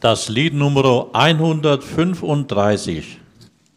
das Lied Nummer 135.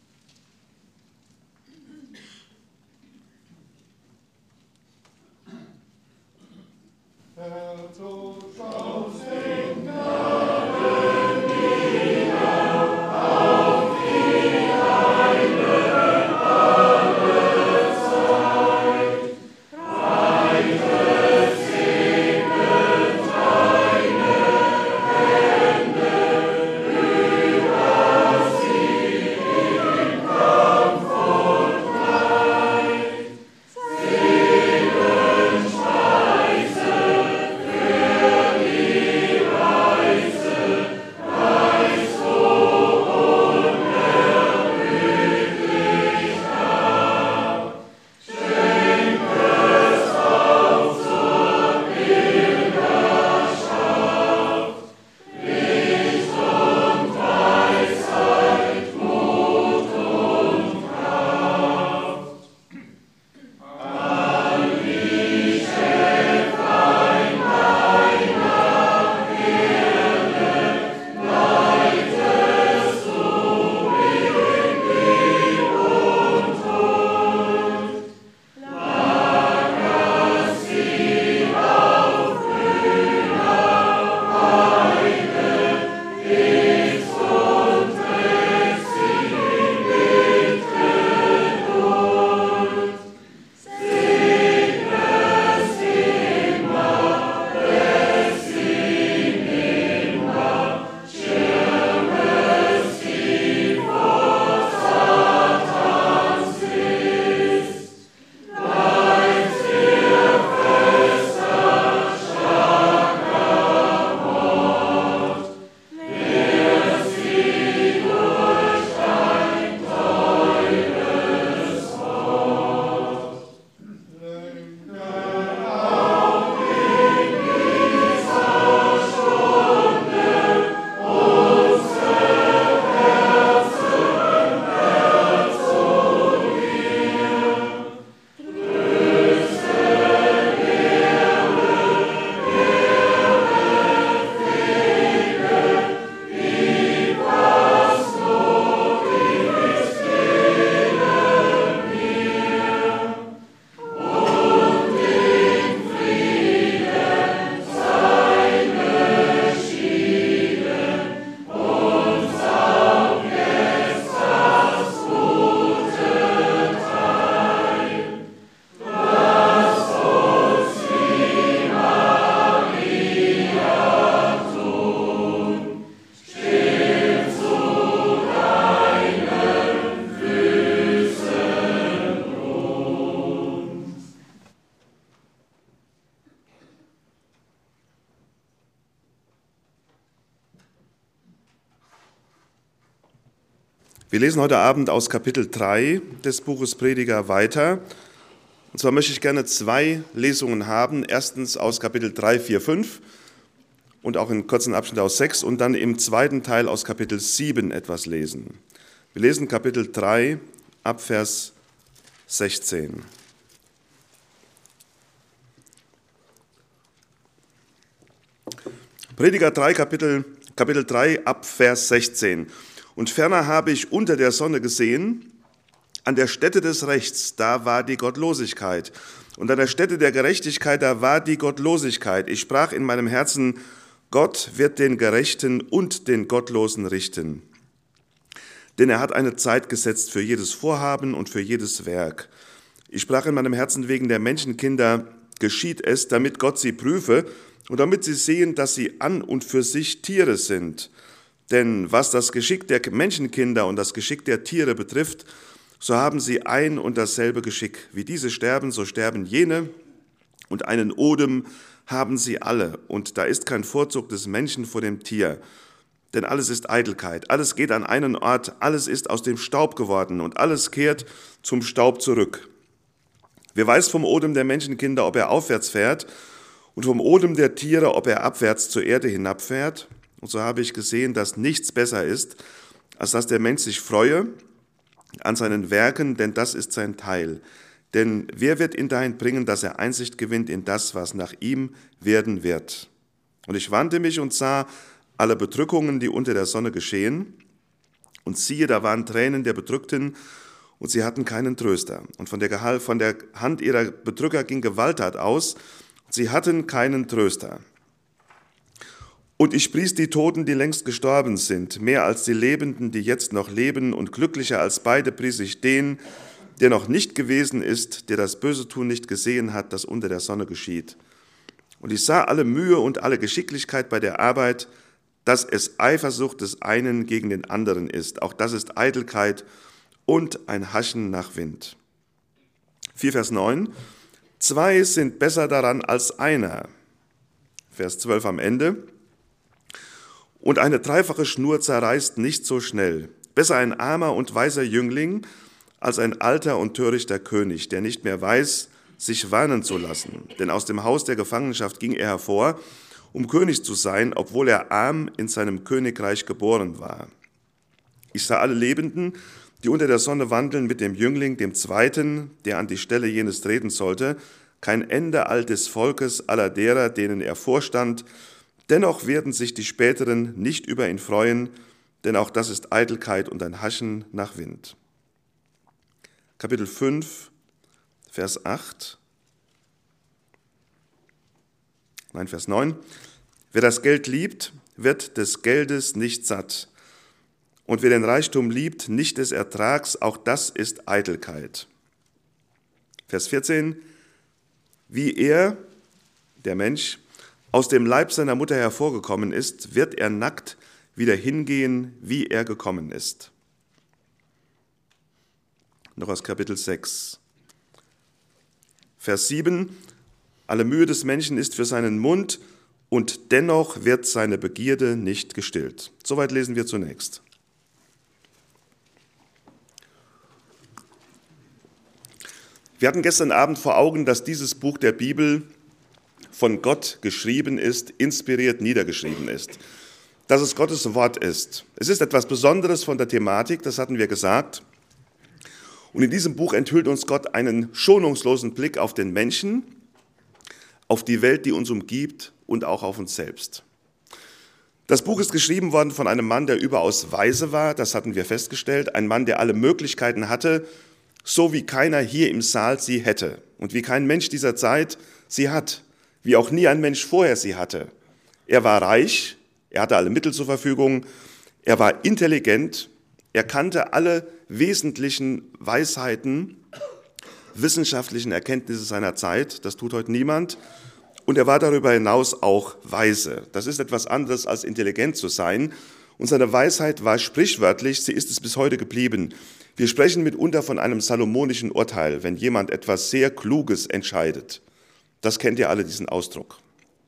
Wir lesen heute Abend aus Kapitel 3 des Buches Prediger weiter. Und zwar möchte ich gerne 2 Lesungen haben. Erstens aus Kapitel 3, 4, 5 und auch in kurzen Abschnitt aus 6 und dann im zweiten Teil aus Kapitel 7 etwas lesen. Wir lesen Kapitel 3 ab Vers 16. Prediger 3, Kapitel 3 ab Vers 16. Und ferner habe ich unter der Sonne gesehen, an der Stätte des Rechts, da war die Gottlosigkeit. Und an der Stätte der Gerechtigkeit, da war die Gottlosigkeit. Ich sprach in meinem Herzen, Gott wird den Gerechten und den Gottlosen richten. Denn er hat eine Zeit gesetzt für jedes Vorhaben und für jedes Werk. Ich sprach in meinem Herzen, wegen der Menschenkinder geschieht es, damit Gott sie prüfe und damit sie sehen, dass sie an und für sich Tiere sind. Denn was das Geschick der Menschenkinder und das Geschick der Tiere betrifft, so haben sie ein und dasselbe Geschick. Wie diese sterben, so sterben jene, und einen Odem haben sie alle. Und da ist kein Vorzug des Menschen vor dem Tier. Denn alles ist Eitelkeit, alles geht an einen Ort, alles ist aus dem Staub geworden und alles kehrt zum Staub zurück. Wer weiß vom Odem der Menschenkinder, ob er aufwärts fährt, und vom Odem der Tiere, ob er abwärts zur Erde hinabfährt? Und so habe ich gesehen, dass nichts besser ist, als dass der Mensch sich freue an seinen Werken, denn das ist sein Teil. Denn wer wird ihn dahin bringen, dass er Einsicht gewinnt in das, was nach ihm werden wird? Und ich wandte mich und sah alle Bedrückungen, die unter der Sonne geschehen. Und siehe, da waren Tränen der Bedrückten, und sie hatten keinen Tröster. Und von der Hand ihrer Bedrücker ging Gewalttat aus, und sie hatten keinen Tröster. Und ich pries die Toten, die längst gestorben sind, mehr als die Lebenden, die jetzt noch leben, und glücklicher als beide pries ich den, der noch nicht gewesen ist, der das Böse tun nicht gesehen hat, das unter der Sonne geschieht. Und ich sah alle Mühe und alle Geschicklichkeit bei der Arbeit, dass es Eifersucht des einen gegen den anderen ist. Auch das ist Eitelkeit und ein Haschen nach Wind. 4 Vers 9. 2 sind besser daran als einer. Vers 12 am Ende. Und eine dreifache Schnur zerreißt nicht so schnell. Besser ein armer und weiser Jüngling als ein alter und törichter König, der nicht mehr weiß, sich warnen zu lassen. Denn aus dem Haus der Gefangenschaft ging er hervor, um König zu sein, obwohl er arm in seinem Königreich geboren war. Ich sah alle Lebenden, die unter der Sonne wandeln, mit dem Jüngling, dem Zweiten, der an die Stelle jenes treten sollte, kein Ende all des Volkes, aller derer, denen er vorstand. Dennoch werden sich die Späteren nicht über ihn freuen, denn auch das ist Eitelkeit und ein Haschen nach Wind. Kapitel 5, Vers 8. Vers 9. Wer das Geld liebt, wird des Geldes nicht satt. Und wer den Reichtum liebt, nicht des Ertrags, auch das ist Eitelkeit. Vers 14. Wie er, der Mensch, aus dem Leib seiner Mutter hervorgekommen ist, wird er nackt wieder hingehen, wie er gekommen ist. Noch aus Kapitel 6. Vers 7. Alle Mühe des Menschen ist für seinen Mund, und dennoch wird seine Begierde nicht gestillt. Soweit lesen wir zunächst. Wir hatten gestern Abend vor Augen, dass dieses Buch der Bibel von Gott geschrieben ist, inspiriert niedergeschrieben ist. Dass es Gottes Wort ist. Es ist etwas Besonderes von der Thematik, das hatten wir gesagt. Und in diesem Buch enthüllt uns Gott einen schonungslosen Blick auf den Menschen, auf die Welt, die uns umgibt und auch auf uns selbst. Das Buch ist geschrieben worden von einem Mann, der überaus weise war, das hatten wir festgestellt. Ein Mann, der alle Möglichkeiten hatte, so wie keiner hier im Saal sie hätte und wie kein Mensch dieser Zeit sie hat, wie auch nie ein Mensch vorher sie hatte. Er war reich, er hatte alle Mittel zur Verfügung, er war intelligent, er kannte alle wesentlichen Weisheiten, wissenschaftlichen Erkenntnisse seiner Zeit, das tut heute niemand, und er war darüber hinaus auch weise. Das ist etwas anderes als intelligent zu sein, und seine Weisheit war sprichwörtlich, sie ist es bis heute geblieben. Wir sprechen mitunter von einem salomonischen Urteil, wenn jemand etwas sehr Kluges entscheidet. Das kennt ihr alle, diesen Ausdruck.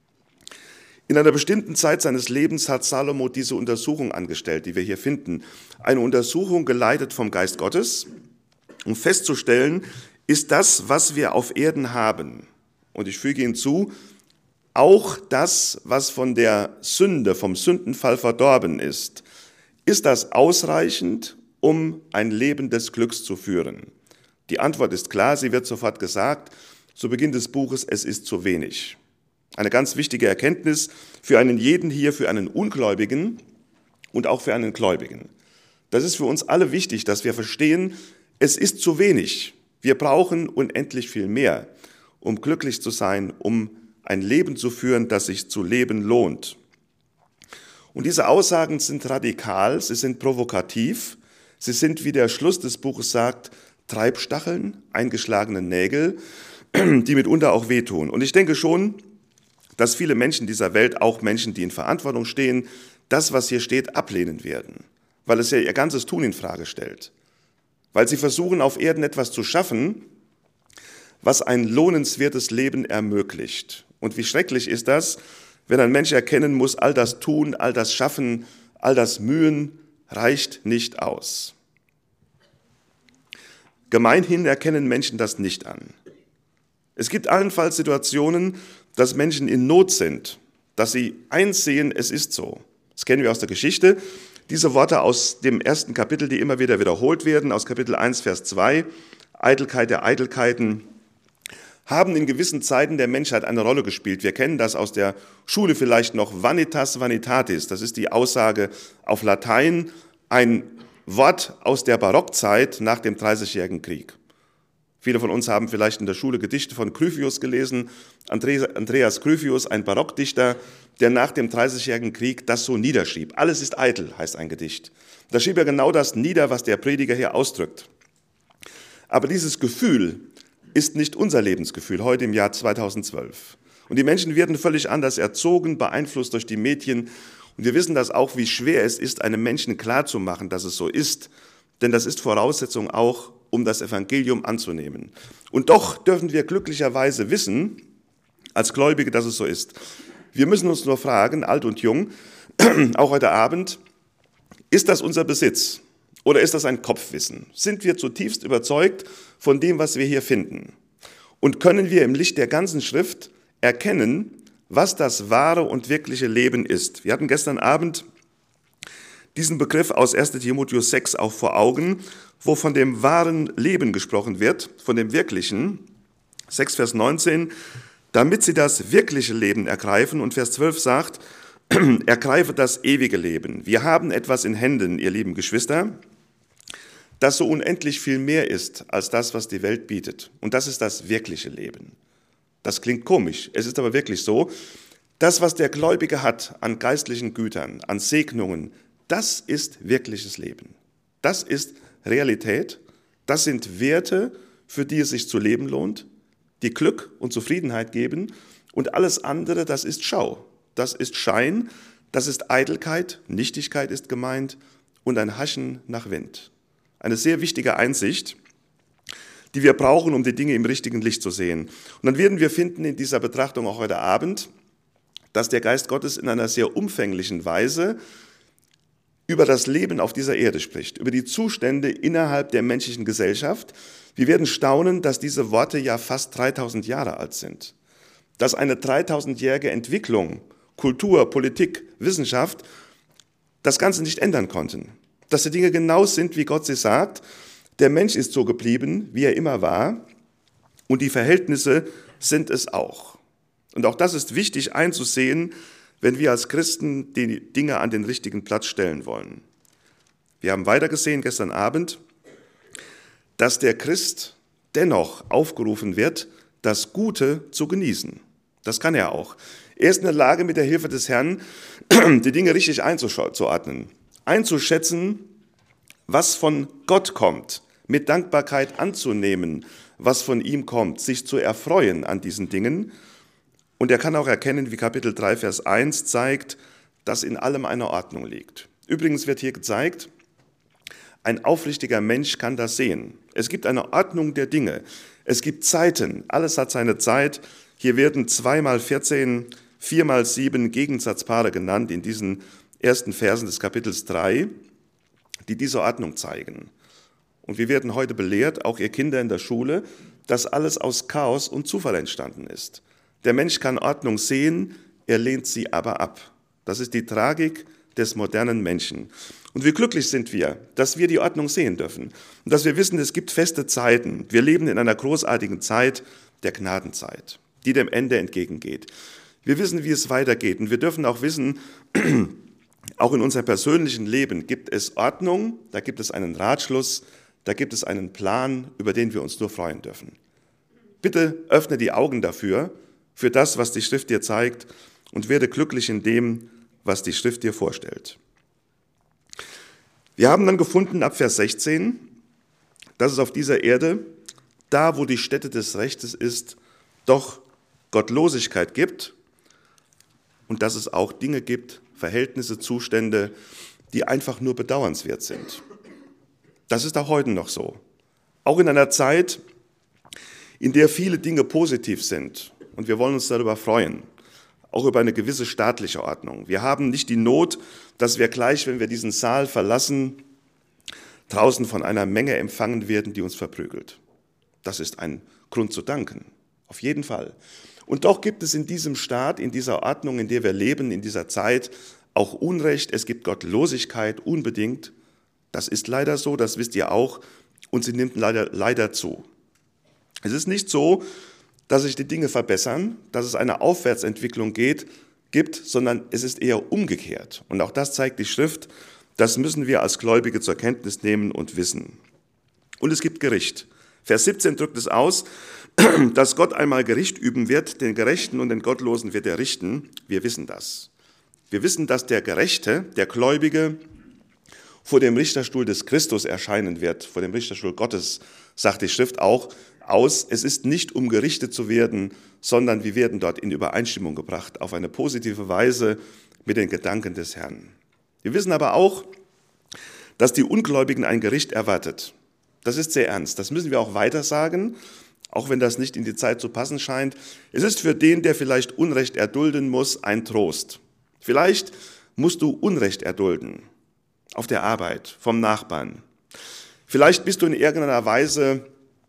In einer bestimmten Zeit seines Lebens hat Salomo diese Untersuchung angestellt, die wir hier finden. Eine Untersuchung geleitet vom Geist Gottes, um festzustellen, ist das, was wir auf Erden haben, und ich füge hinzu, auch das, was von der Sünde, vom Sündenfall verdorben ist das ausreichend, um ein Leben des Glücks zu führen? Die Antwort ist klar, sie wird sofort gesagt, zu Beginn des Buches, es ist zu wenig. Eine ganz wichtige Erkenntnis für einen jeden hier, für einen Ungläubigen und auch für einen Gläubigen. Das ist für uns alle wichtig, dass wir verstehen, es ist zu wenig. Wir brauchen unendlich viel mehr, um glücklich zu sein, um ein Leben zu führen, das sich zu leben lohnt. Und diese Aussagen sind radikal, sie sind provokativ, sie sind, wie der Schluss des Buches sagt, Treibstacheln, eingeschlagene Nägel, die mitunter auch wehtun. Und ich denke schon, dass viele Menschen dieser Welt, auch Menschen, die in Verantwortung stehen, das, was hier steht, ablehnen werden, weil es ja ihr ganzes Tun in Frage stellt. Weil sie versuchen, auf Erden etwas zu schaffen, was ein lohnenswertes Leben ermöglicht. Und wie schrecklich ist das, wenn ein Mensch erkennen muss, all das Tun, all das Schaffen, all das Mühen reicht nicht aus. Gemeinhin erkennen Menschen das nicht an. Es gibt allenfalls Situationen, dass Menschen in Not sind, dass sie einsehen, es ist so. Das kennen wir aus der Geschichte. Diese Worte aus dem ersten Kapitel, die immer wieder wiederholt werden, aus Kapitel 1, Vers 2, Eitelkeit der Eitelkeiten, haben in gewissen Zeiten der Menschheit eine Rolle gespielt. Wir kennen das aus der Schule vielleicht noch, vanitas vanitatis. Das ist die Aussage auf Latein, ein Wort aus der Barockzeit nach dem Dreißigjährigen Krieg. Viele von uns haben vielleicht in der Schule Gedichte von Gryphius gelesen. Andreas Gryphius, ein Barockdichter, der nach dem Dreißigjährigen Krieg das so niederschrieb. Alles ist eitel, heißt ein Gedicht. Da schrieb er genau das nieder, was der Prediger hier ausdrückt. Aber dieses Gefühl ist nicht unser Lebensgefühl, heute im Jahr 2012. Und die Menschen werden völlig anders erzogen, beeinflusst durch die Medien. Und wir wissen das auch, wie schwer es ist, einem Menschen klarzumachen, dass es so ist. Denn das ist Voraussetzung auch, um das Evangelium anzunehmen. Und doch dürfen wir glücklicherweise wissen, als Gläubige, dass es so ist. Wir müssen uns nur fragen, alt und jung, auch heute Abend, ist das unser Besitz oder ist das ein Kopfwissen? Sind wir zutiefst überzeugt von dem, was wir hier finden? Und können wir im Licht der ganzen Schrift erkennen, was das wahre und wirkliche Leben ist? Wir hatten gestern Abend diesen Begriff aus 1. Timotheus 6 auch vor Augen, wo von dem wahren Leben gesprochen wird, von dem wirklichen. 6, Vers 19, damit sie das wirkliche Leben ergreifen. Und Vers 12 sagt, ergreife das ewige Leben. Wir haben etwas in Händen, ihr lieben Geschwister, das so unendlich viel mehr ist als das, was die Welt bietet. Und das ist das wirkliche Leben. Das klingt komisch, es ist aber wirklich so. Das, was der Gläubige hat an geistlichen Gütern, an Segnungen, das ist wirkliches Leben. Das ist Realität. Das sind Werte, für die es sich zu leben lohnt, die Glück und Zufriedenheit geben. Und alles andere, das ist Schau. Das ist Schein, das ist Eitelkeit, Nichtigkeit ist gemeint und ein Haschen nach Wind. Eine sehr wichtige Einsicht, die wir brauchen, um die Dinge im richtigen Licht zu sehen. Und dann werden wir finden in dieser Betrachtung auch heute Abend, dass der Geist Gottes in einer sehr umfänglichen Weise über das Leben auf dieser Erde spricht, über die Zustände innerhalb der menschlichen Gesellschaft. Wir werden staunen, dass diese Worte ja fast 3000 Jahre alt sind, dass eine 3000-jährige Entwicklung, Kultur, Politik, Wissenschaft das Ganze nicht ändern konnten, dass die Dinge genau sind, wie Gott sie sagt. Der Mensch ist so geblieben, wie er immer war, und die Verhältnisse sind es auch. Und auch das ist wichtig einzusehen, wenn wir als Christen die Dinge an den richtigen Platz stellen wollen. Wir haben weiter gesehen gestern Abend, dass der Christ dennoch aufgerufen wird, das Gute zu genießen. Das kann er auch. Er ist in der Lage, mit der Hilfe des Herrn die Dinge richtig einzuordnen, einzuschätzen, was von Gott kommt, mit Dankbarkeit anzunehmen, was von ihm kommt, sich zu erfreuen an diesen Dingen. Und er kann auch erkennen, wie Kapitel 3, Vers 1 zeigt, dass in allem eine Ordnung liegt. Übrigens wird hier gezeigt, ein aufrichtiger Mensch kann das sehen. Es gibt eine Ordnung der Dinge. Es gibt Zeiten. Alles hat seine Zeit. Hier werden 2 mal 14, 4 mal 7 Gegensatzpaare genannt in diesen ersten Versen des Kapitels 3, die diese Ordnung zeigen. Und wir werden heute belehrt, auch ihr Kinder in der Schule, dass alles aus Chaos und Zufall entstanden ist. Der Mensch kann Ordnung sehen, er lehnt sie aber ab. Das ist die Tragik des modernen Menschen. Und wie glücklich sind wir, dass wir die Ordnung sehen dürfen und dass wir wissen, es gibt feste Zeiten. Wir leben in einer großartigen Zeit, der Gnadenzeit, die dem Ende entgegengeht. Wir wissen, wie es weitergeht und wir dürfen auch wissen, auch in unserem persönlichen Leben gibt es Ordnung, da gibt es einen Ratschluss, da gibt es einen Plan, über den wir uns nur freuen dürfen. Bitte öffne die Augen dafür, für das, was die Schrift dir zeigt, und werde glücklich in dem, was die Schrift dir vorstellt. Wir haben dann gefunden ab Vers 16, dass es auf dieser Erde, da wo die Stätte des Rechtes ist, doch Gottlosigkeit gibt und dass es auch Dinge gibt, Verhältnisse, Zustände, die einfach nur bedauernswert sind. Das ist auch heute noch so. Auch in einer Zeit, in der viele Dinge positiv sind. Und wir wollen uns darüber freuen, auch über eine gewisse staatliche Ordnung. Wir haben nicht die Not, dass wir gleich, wenn wir diesen Saal verlassen, draußen von einer Menge empfangen werden, die uns verprügelt. Das ist ein Grund zu danken, auf jeden Fall. Und doch gibt es in diesem Staat, in dieser Ordnung, in der wir leben, in dieser Zeit, auch Unrecht. Es gibt Gottlosigkeit unbedingt. Das ist leider so, das wisst ihr auch, und sie nimmt leider zu. Es ist nicht so, dass sich die Dinge verbessern, dass es eine Aufwärtsentwicklung gibt, sondern es ist eher umgekehrt. Und auch das zeigt die Schrift. Das müssen wir als Gläubige zur Kenntnis nehmen und wissen. Und es gibt Gericht. Vers 17 drückt es aus, dass Gott einmal Gericht üben wird, den Gerechten und den Gottlosen wird er richten. Wir wissen das. Wir wissen, dass der Gerechte, der Gläubige, vor dem Richterstuhl des Christus erscheinen wird, vor dem Richterstuhl Gottes, sagt die Schrift auch aus. Es ist nicht, um gerichtet zu werden, sondern wir werden dort in Übereinstimmung gebracht, auf eine positive Weise mit den Gedanken des Herrn. Wir wissen aber auch, dass die Ungläubigen ein Gericht erwartet. Das ist sehr ernst. Das müssen wir auch weiter sagen, auch wenn das nicht in die Zeit zu passen scheint. Es ist für den, der vielleicht Unrecht erdulden muss, ein Trost. Vielleicht musst du Unrecht erdulden, auf der Arbeit, vom Nachbarn. Vielleicht bist du in irgendeiner Weise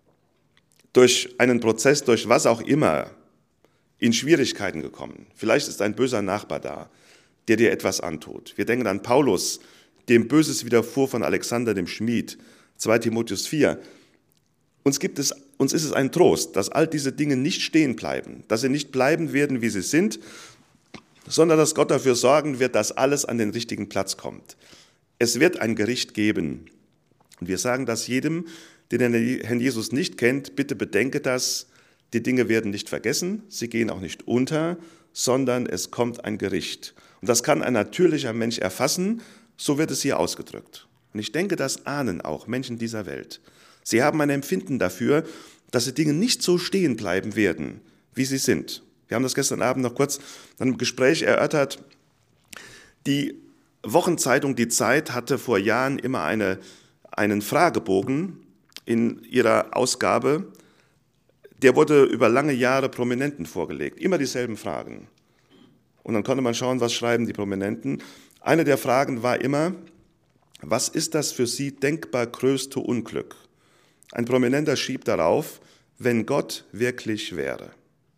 durch einen Prozess, durch was auch immer, in Schwierigkeiten gekommen. Vielleicht ist ein böser Nachbar da, der dir etwas antut. Wir denken an Paulus, dem Böses widerfuhr von Alexander dem Schmied, 2 Timotheus 4. Uns ist es ein Trost, dass all diese Dinge nicht stehen bleiben, dass sie nicht bleiben werden, wie sie sind, sondern dass Gott dafür sorgen wird, dass alles an den richtigen Platz kommt. Es wird ein Gericht geben. Und wir sagen das jedem, den den Herrn Jesus nicht kennt, bitte bedenke das, die Dinge werden nicht vergessen, sie gehen auch nicht unter, sondern es kommt ein Gericht. Und das kann ein natürlicher Mensch erfassen, so wird es hier ausgedrückt. Und ich denke, das ahnen auch Menschen dieser Welt. Sie haben ein Empfinden dafür, dass die Dinge nicht so stehen bleiben werden, wie sie sind. Wir haben das gestern Abend noch kurz in einem Gespräch erörtert. Die Wochenzeitung Die Zeit hatte vor Jahren immer einen Fragebogen in ihrer Ausgabe. Der wurde über lange Jahre Prominenten vorgelegt, immer dieselben Fragen. Und dann konnte man schauen, was schreiben die Prominenten. Eine der Fragen war immer, was ist das für Sie denkbar größte Unglück? Ein Prominenter schrieb darauf, wenn Gott wirklich wäre.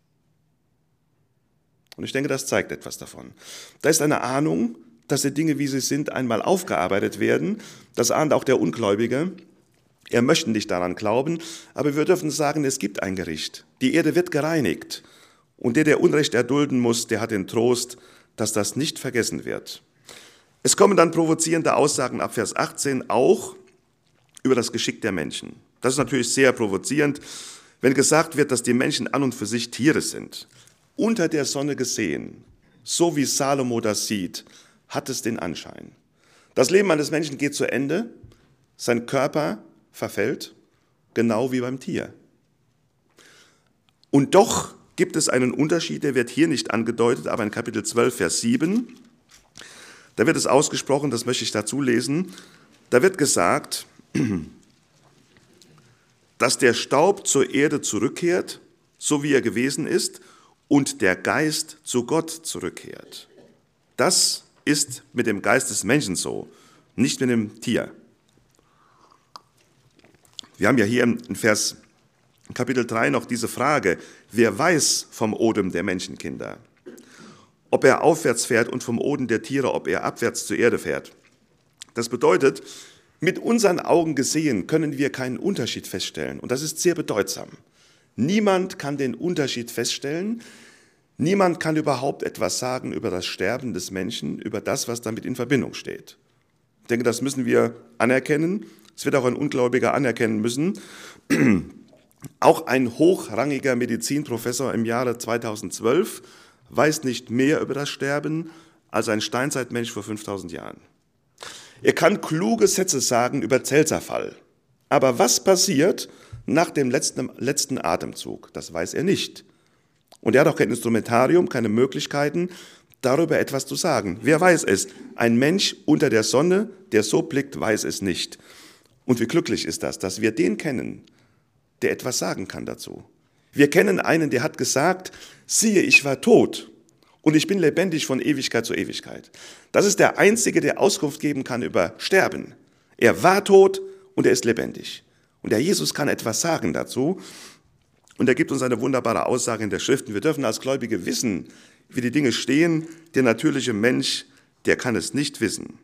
Und ich denke, das zeigt etwas davon. Da ist eine Ahnung, dass die Dinge, wie sie sind, einmal aufgearbeitet werden. Das ahnt auch der Ungläubige. Er möchte nicht daran glauben, aber wir dürfen sagen, es gibt ein Gericht. Die Erde wird gereinigt. Und der Unrecht erdulden muss, der hat den Trost, dass das nicht vergessen wird. Es kommen dann provozierende Aussagen ab Vers 18 auch über das Geschick der Menschen. Das ist natürlich sehr provozierend, wenn gesagt wird, dass die Menschen an und für sich Tiere sind. Unter der Sonne gesehen, so wie Salomo das sieht, hat es den Anschein. Das Leben eines Menschen geht zu Ende, sein Körper verfällt, genau wie beim Tier. Und doch gibt es einen Unterschied, der wird hier nicht angedeutet, aber in Kapitel 12, Vers 7, da wird es ausgesprochen, das möchte ich dazu lesen, da wird gesagt, dass der Staub zur Erde zurückkehrt, so wie er gewesen ist, und der Geist zu Gott zurückkehrt. Das ist mit dem Geist des Menschen so, nicht mit dem Tier. Wir haben ja hier in Kapitel 3 noch diese Frage, wer weiß vom Odem der Menschenkinder? Ob er aufwärts fährt und vom Odem der Tiere, ob er abwärts zur Erde fährt. Das bedeutet, mit unseren Augen gesehen können wir keinen Unterschied feststellen. Und das ist sehr bedeutsam. Niemand kann den Unterschied feststellen. Niemand kann überhaupt etwas sagen über das Sterben des Menschen, über das, was damit in Verbindung steht. Ich denke, das müssen wir anerkennen. Es wird auch ein Ungläubiger anerkennen müssen. Auch ein hochrangiger Medizinprofessor im Jahre 2012 weiß nicht mehr über das Sterben als ein Steinzeitmensch vor 5000 Jahren. Er kann kluge Sätze sagen über Zellzerfall. Aber was passiert nach dem letzten Atemzug? Das weiß er nicht. Und er hat auch kein Instrumentarium, keine Möglichkeiten, darüber etwas zu sagen. Wer weiß es? Ein Mensch unter der Sonne, der so blickt, weiß es nicht. Und wie glücklich ist das, dass wir den kennen, der etwas sagen kann dazu. Wir kennen einen, der hat gesagt, siehe, ich war tot und ich bin lebendig von Ewigkeit zu Ewigkeit. Das ist der Einzige, der Auskunft geben kann über Sterben. Er war tot und er ist lebendig. Und der Jesus kann etwas sagen dazu. Und er gibt uns eine wunderbare Aussage in der Schrift. Und wir dürfen als Gläubige wissen, wie die Dinge stehen. Der natürliche Mensch, der kann es nicht wissen.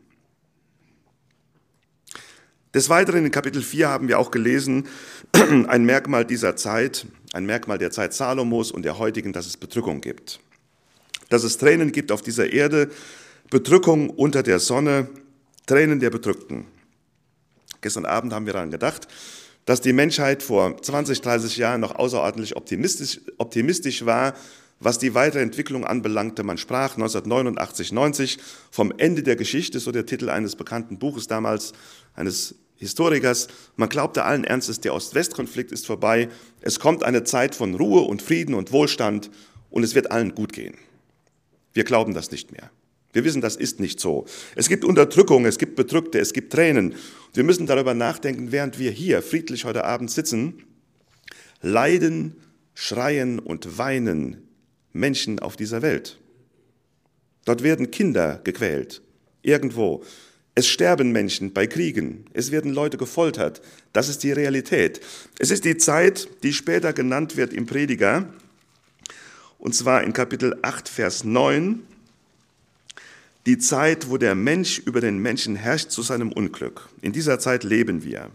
Des Weiteren in Kapitel 4 haben wir auch gelesen, ein Merkmal dieser Zeit, ein Merkmal der Zeit Salomos und der heutigen, dass es Bedrückung gibt. Dass es Tränen gibt auf dieser Erde, Bedrückung unter der Sonne, Tränen der Bedrückten. Gestern Abend haben wir daran gedacht, dass die Menschheit vor 20, 30 Jahren noch außerordentlich optimistisch war, was die weitere Entwicklung anbelangte. Man sprach 1989, 90 vom Ende der Geschichte, so der Titel eines bekannten Buches damals, eines Historikers. Man glaubte allen Ernstes, der Ost-West-Konflikt ist vorbei. Es kommt eine Zeit von Ruhe und Frieden und Wohlstand und es wird allen gut gehen. Wir glauben das nicht mehr. Wir wissen, das ist nicht so. Es gibt Unterdrückung, es gibt Bedrückte, es gibt Tränen. Wir müssen darüber nachdenken, während wir hier friedlich heute Abend sitzen, leiden, schreien und weinen Menschen auf dieser Welt. Dort werden Kinder gequält, irgendwo. Es sterben Menschen bei Kriegen, es werden Leute gefoltert. Das ist die Realität. Es ist die Zeit, die später genannt wird im Prediger, und zwar in Kapitel 8, Vers 9, die Zeit, wo der Mensch über den Menschen herrscht zu seinem Unglück. In dieser Zeit leben wir.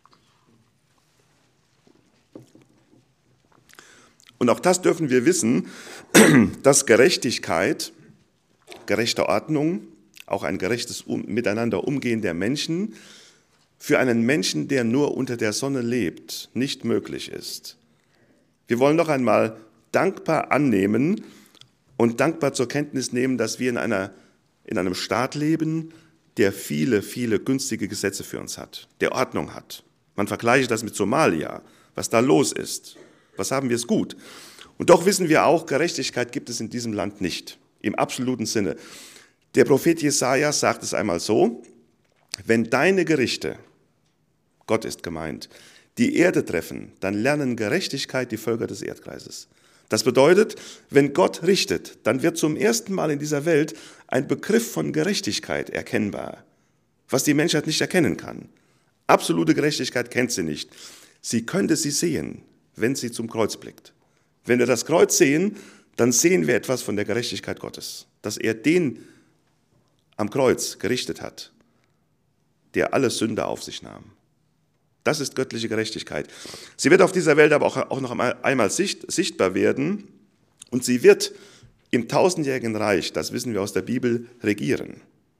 Und auch das dürfen wir wissen, dass Gerechtigkeit, gerechte Ordnung, auch ein gerechtes Miteinander umgehen der Menschen, für einen Menschen, der nur unter der Sonne lebt, nicht möglich ist. Wir wollen noch einmal dankbar annehmen und dankbar zur Kenntnis nehmen, dass wir in einem Staat leben, der viele, viele günstige Gesetze für uns hat, der Ordnung hat. Man vergleiche das mit Somalia, was da los ist. Was haben wir es gut? Und doch wissen wir auch, Gerechtigkeit gibt es in diesem Land nicht, im absoluten Sinne. Der Prophet Jesaja sagt es einmal so: Wenn deine Gerichte, Gott ist gemeint, die Erde treffen, dann lernen Gerechtigkeit die Völker des Erdkreises. Das bedeutet, wenn Gott richtet, dann wird zum ersten Mal in dieser Welt ein Begriff von Gerechtigkeit erkennbar, was die Menschheit nicht erkennen kann. Absolute Gerechtigkeit kennt sie nicht. Sie könnte sie sehen, wenn sie zum Kreuz blickt. Wenn wir das Kreuz sehen, dann sehen wir etwas von der Gerechtigkeit Gottes, dass er den am Kreuz gerichtet hat, der alle Sünde auf sich nahm. Das ist göttliche Gerechtigkeit. Sie wird auf dieser Welt aber auch noch einmal sichtbar werden und sie wird im tausendjährigen Reich, das wissen wir aus der Bibel, regieren.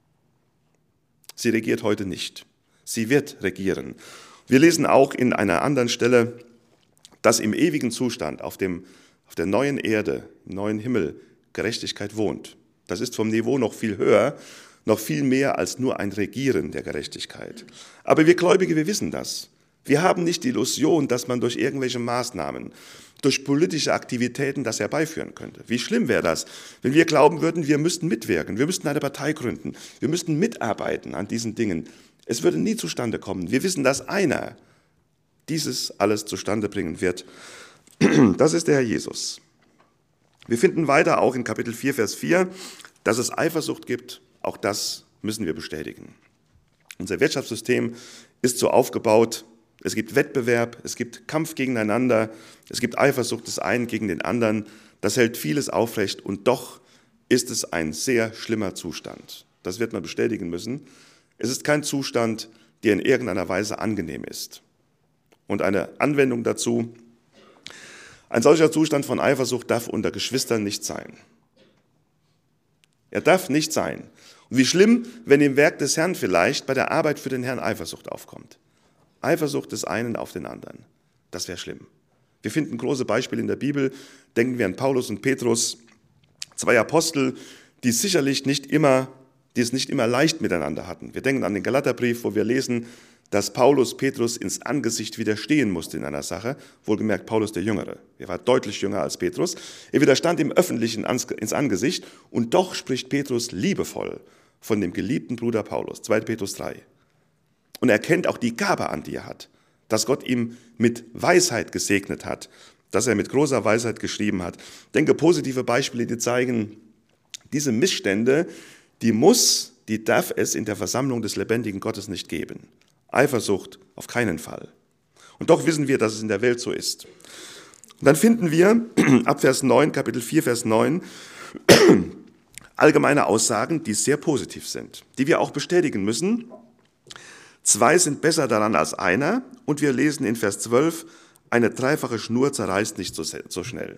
Sie regiert heute nicht. Sie wird regieren. Wir lesen auch in einer anderen Stelle, dass im ewigen Zustand auf der neuen Erde, im neuen Himmel, Gerechtigkeit wohnt. Das ist vom Niveau noch viel höher, noch viel mehr als nur ein Regieren der Gerechtigkeit. Aber wir Gläubige, wir wissen das. Wir haben nicht die Illusion, dass man durch irgendwelche Maßnahmen, durch politische Aktivitäten das herbeiführen könnte. Wie schlimm wäre das, wenn wir glauben würden, wir müssten mitwirken, wir müssten eine Partei gründen, wir müssten mitarbeiten an diesen Dingen. Es würde nie zustande kommen. Wir wissen, dass einer dieses alles zustande bringen wird. Das ist der Herr Jesus. Wir finden weiter auch in Kapitel 4, Vers 4, dass es Eifersucht gibt. Auch das müssen wir bestätigen. Unser Wirtschaftssystem ist so aufgebaut, es gibt Wettbewerb, es gibt Kampf gegeneinander, es gibt Eifersucht des einen gegen den anderen. Das hält vieles aufrecht und doch ist es ein sehr schlimmer Zustand. Das wird man bestätigen müssen. Es ist kein Zustand, der in irgendeiner Weise angenehm ist. Und eine Anwendung dazu: Ein solcher Zustand von Eifersucht darf unter Geschwistern nicht sein. Er darf nicht sein. Und wie schlimm, wenn im Werk des Herrn vielleicht bei der Arbeit für den Herrn Eifersucht aufkommt. Eifersucht des einen auf den anderen. Das wäre schlimm. Wir finden große Beispiele in der Bibel. Denken wir an Paulus und Petrus, zwei Apostel, die es nicht immer leicht miteinander hatten. Wir denken an den Galaterbrief, wo wir lesen, dass Paulus Petrus ins Angesicht widerstehen musste in einer Sache. Wohlgemerkt Paulus der Jüngere. Er war deutlich jünger als Petrus. Er widerstand ihm öffentlich ins Angesicht und doch spricht Petrus liebevoll von dem geliebten Bruder Paulus. 2. Petrus 3. Und er kennt auch die Gabe an, die er hat, dass Gott ihm mit Weisheit gesegnet hat, dass er mit großer Weisheit geschrieben hat. Ich denke, positive Beispiele, die zeigen, diese Missstände, die darf es in der Versammlung des lebendigen Gottes nicht geben. Eifersucht auf keinen Fall. Und doch wissen wir, dass es in der Welt so ist. Und dann finden wir ab Vers 9, Kapitel 4, Vers 9, allgemeine Aussagen, die sehr positiv sind, die wir auch bestätigen müssen. 2 sind besser daran als einer. Und wir lesen in Vers 12, eine dreifache Schnur zerreißt nicht so schnell.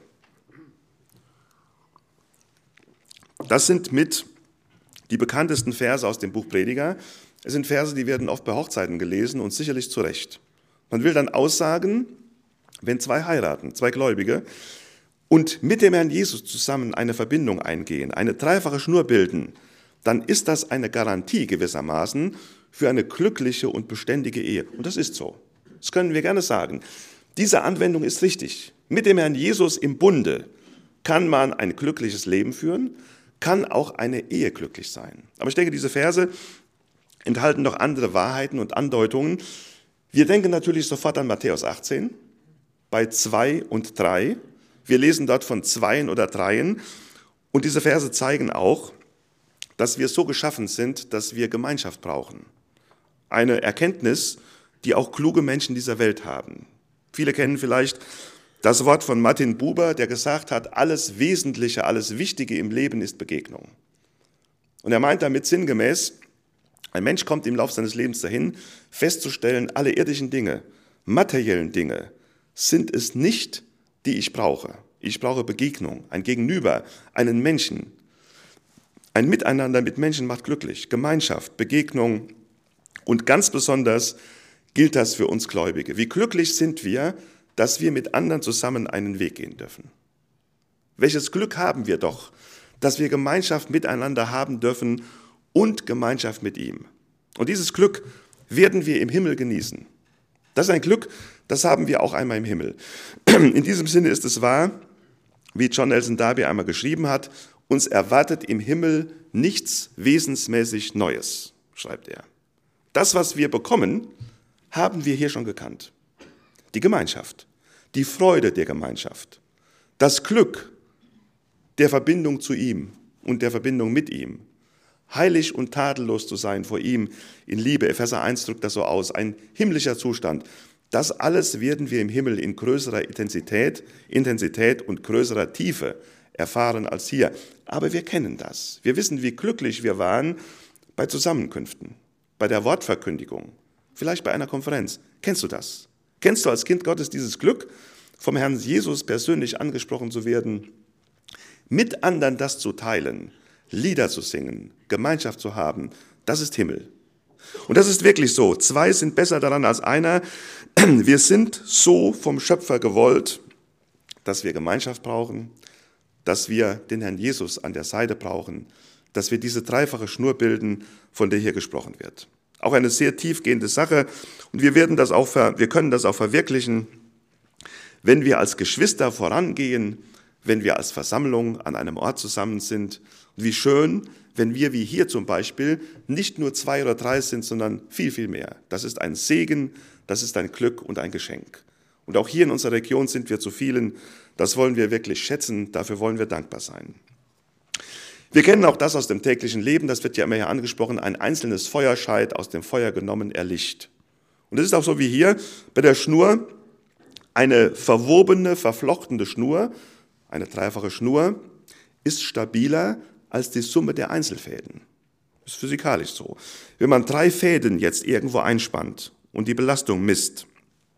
Das sind mit die bekanntesten Verse aus dem Buch Prediger. Es sind Verse, die werden oft bei Hochzeiten gelesen und sicherlich zu Recht. Man will dann aussagen, wenn zwei heiraten, zwei Gläubige, und mit dem Herrn Jesus zusammen eine Verbindung eingehen, eine dreifache Schnur bilden, dann ist das eine Garantie gewissermaßen für eine glückliche und beständige Ehe. Und das ist so. Das können wir gerne sagen. Diese Anwendung ist richtig. Mit dem Herrn Jesus im Bunde kann man ein glückliches Leben führen, kann auch eine Ehe glücklich sein. Aber ich denke, diese Verse enthalten noch andere Wahrheiten und Andeutungen. Wir denken natürlich sofort an Matthäus 18, bei 2 und 3. Wir lesen dort von Zweien oder Dreien. Und diese Verse zeigen auch, dass wir so geschaffen sind, dass wir Gemeinschaft brauchen. Eine Erkenntnis, die auch kluge Menschen dieser Welt haben. Viele kennen vielleicht das Wort von Martin Buber, der gesagt hat, alles Wesentliche, alles Wichtige im Leben ist Begegnung. Und er meint damit sinngemäß, ein Mensch kommt im Laufe seines Lebens dahin, festzustellen, alle irdischen Dinge, materiellen Dinge, sind es nicht, die ich brauche. Ich brauche Begegnung, ein Gegenüber, einen Menschen. Ein Miteinander mit Menschen macht glücklich, Gemeinschaft, Begegnung. Und ganz besonders gilt das für uns Gläubige. Wie glücklich sind wir, dass wir mit anderen zusammen einen Weg gehen dürfen. Welches Glück haben wir doch, dass wir Gemeinschaft miteinander haben dürfen und Gemeinschaft mit ihm. Und dieses Glück werden wir im Himmel genießen. Das ist ein Glück, das haben wir auch einmal im Himmel. In diesem Sinne ist es wahr, wie John Nelson Darby einmal geschrieben hat, uns erwartet im Himmel nichts wesensmäßig Neues, schreibt er. Das, was wir bekommen, haben wir hier schon gekannt. Die Gemeinschaft, die Freude der Gemeinschaft, das Glück der Verbindung zu ihm und der Verbindung mit ihm, heilig und tadellos zu sein vor ihm in Liebe. Epheser 1 drückt das so aus, ein himmlischer Zustand. Das alles werden wir im Himmel in größerer Intensität und größerer Tiefe erfahren als hier. Aber wir kennen das. Wir wissen, wie glücklich wir waren bei Zusammenkünften, bei der Wortverkündigung, vielleicht bei einer Konferenz. Kennst du das? Kennst du als Kind Gottes dieses Glück, vom Herrn Jesus persönlich angesprochen zu werden, mit anderen das zu teilen, Lieder zu singen, Gemeinschaft zu haben? Das ist Himmel. Und das ist wirklich so. Zwei sind besser daran als einer. Wir sind so vom Schöpfer gewollt, dass wir Gemeinschaft brauchen, dass wir den Herrn Jesus an der Seite brauchen, dass wir diese dreifache Schnur bilden, von der hier gesprochen wird. Auch eine sehr tiefgehende Sache. Und wir können das auch verwirklichen, wenn wir als Geschwister vorangehen, wenn wir als Versammlung an einem Ort zusammen sind. Und wie schön, wenn wir wie hier zum Beispiel nicht nur 2 oder 3 sind, sondern viel, viel mehr. Das ist ein Segen, das ist ein Glück und ein Geschenk. Und auch hier in unserer Region sind wir zu vielen. Das wollen wir wirklich schätzen, dafür wollen wir dankbar sein. Wir kennen auch das aus dem täglichen Leben, das wird ja immer hier angesprochen, ein einzelnes Feuerscheit aus dem Feuer genommen, erlischt. Und es ist auch so wie hier bei der Schnur, eine verwobene, verflochtene Schnur, eine dreifache Schnur, ist stabiler als die Summe der Einzelfäden. Das ist physikalisch so. Wenn man 3 Fäden jetzt irgendwo einspannt und die Belastung misst,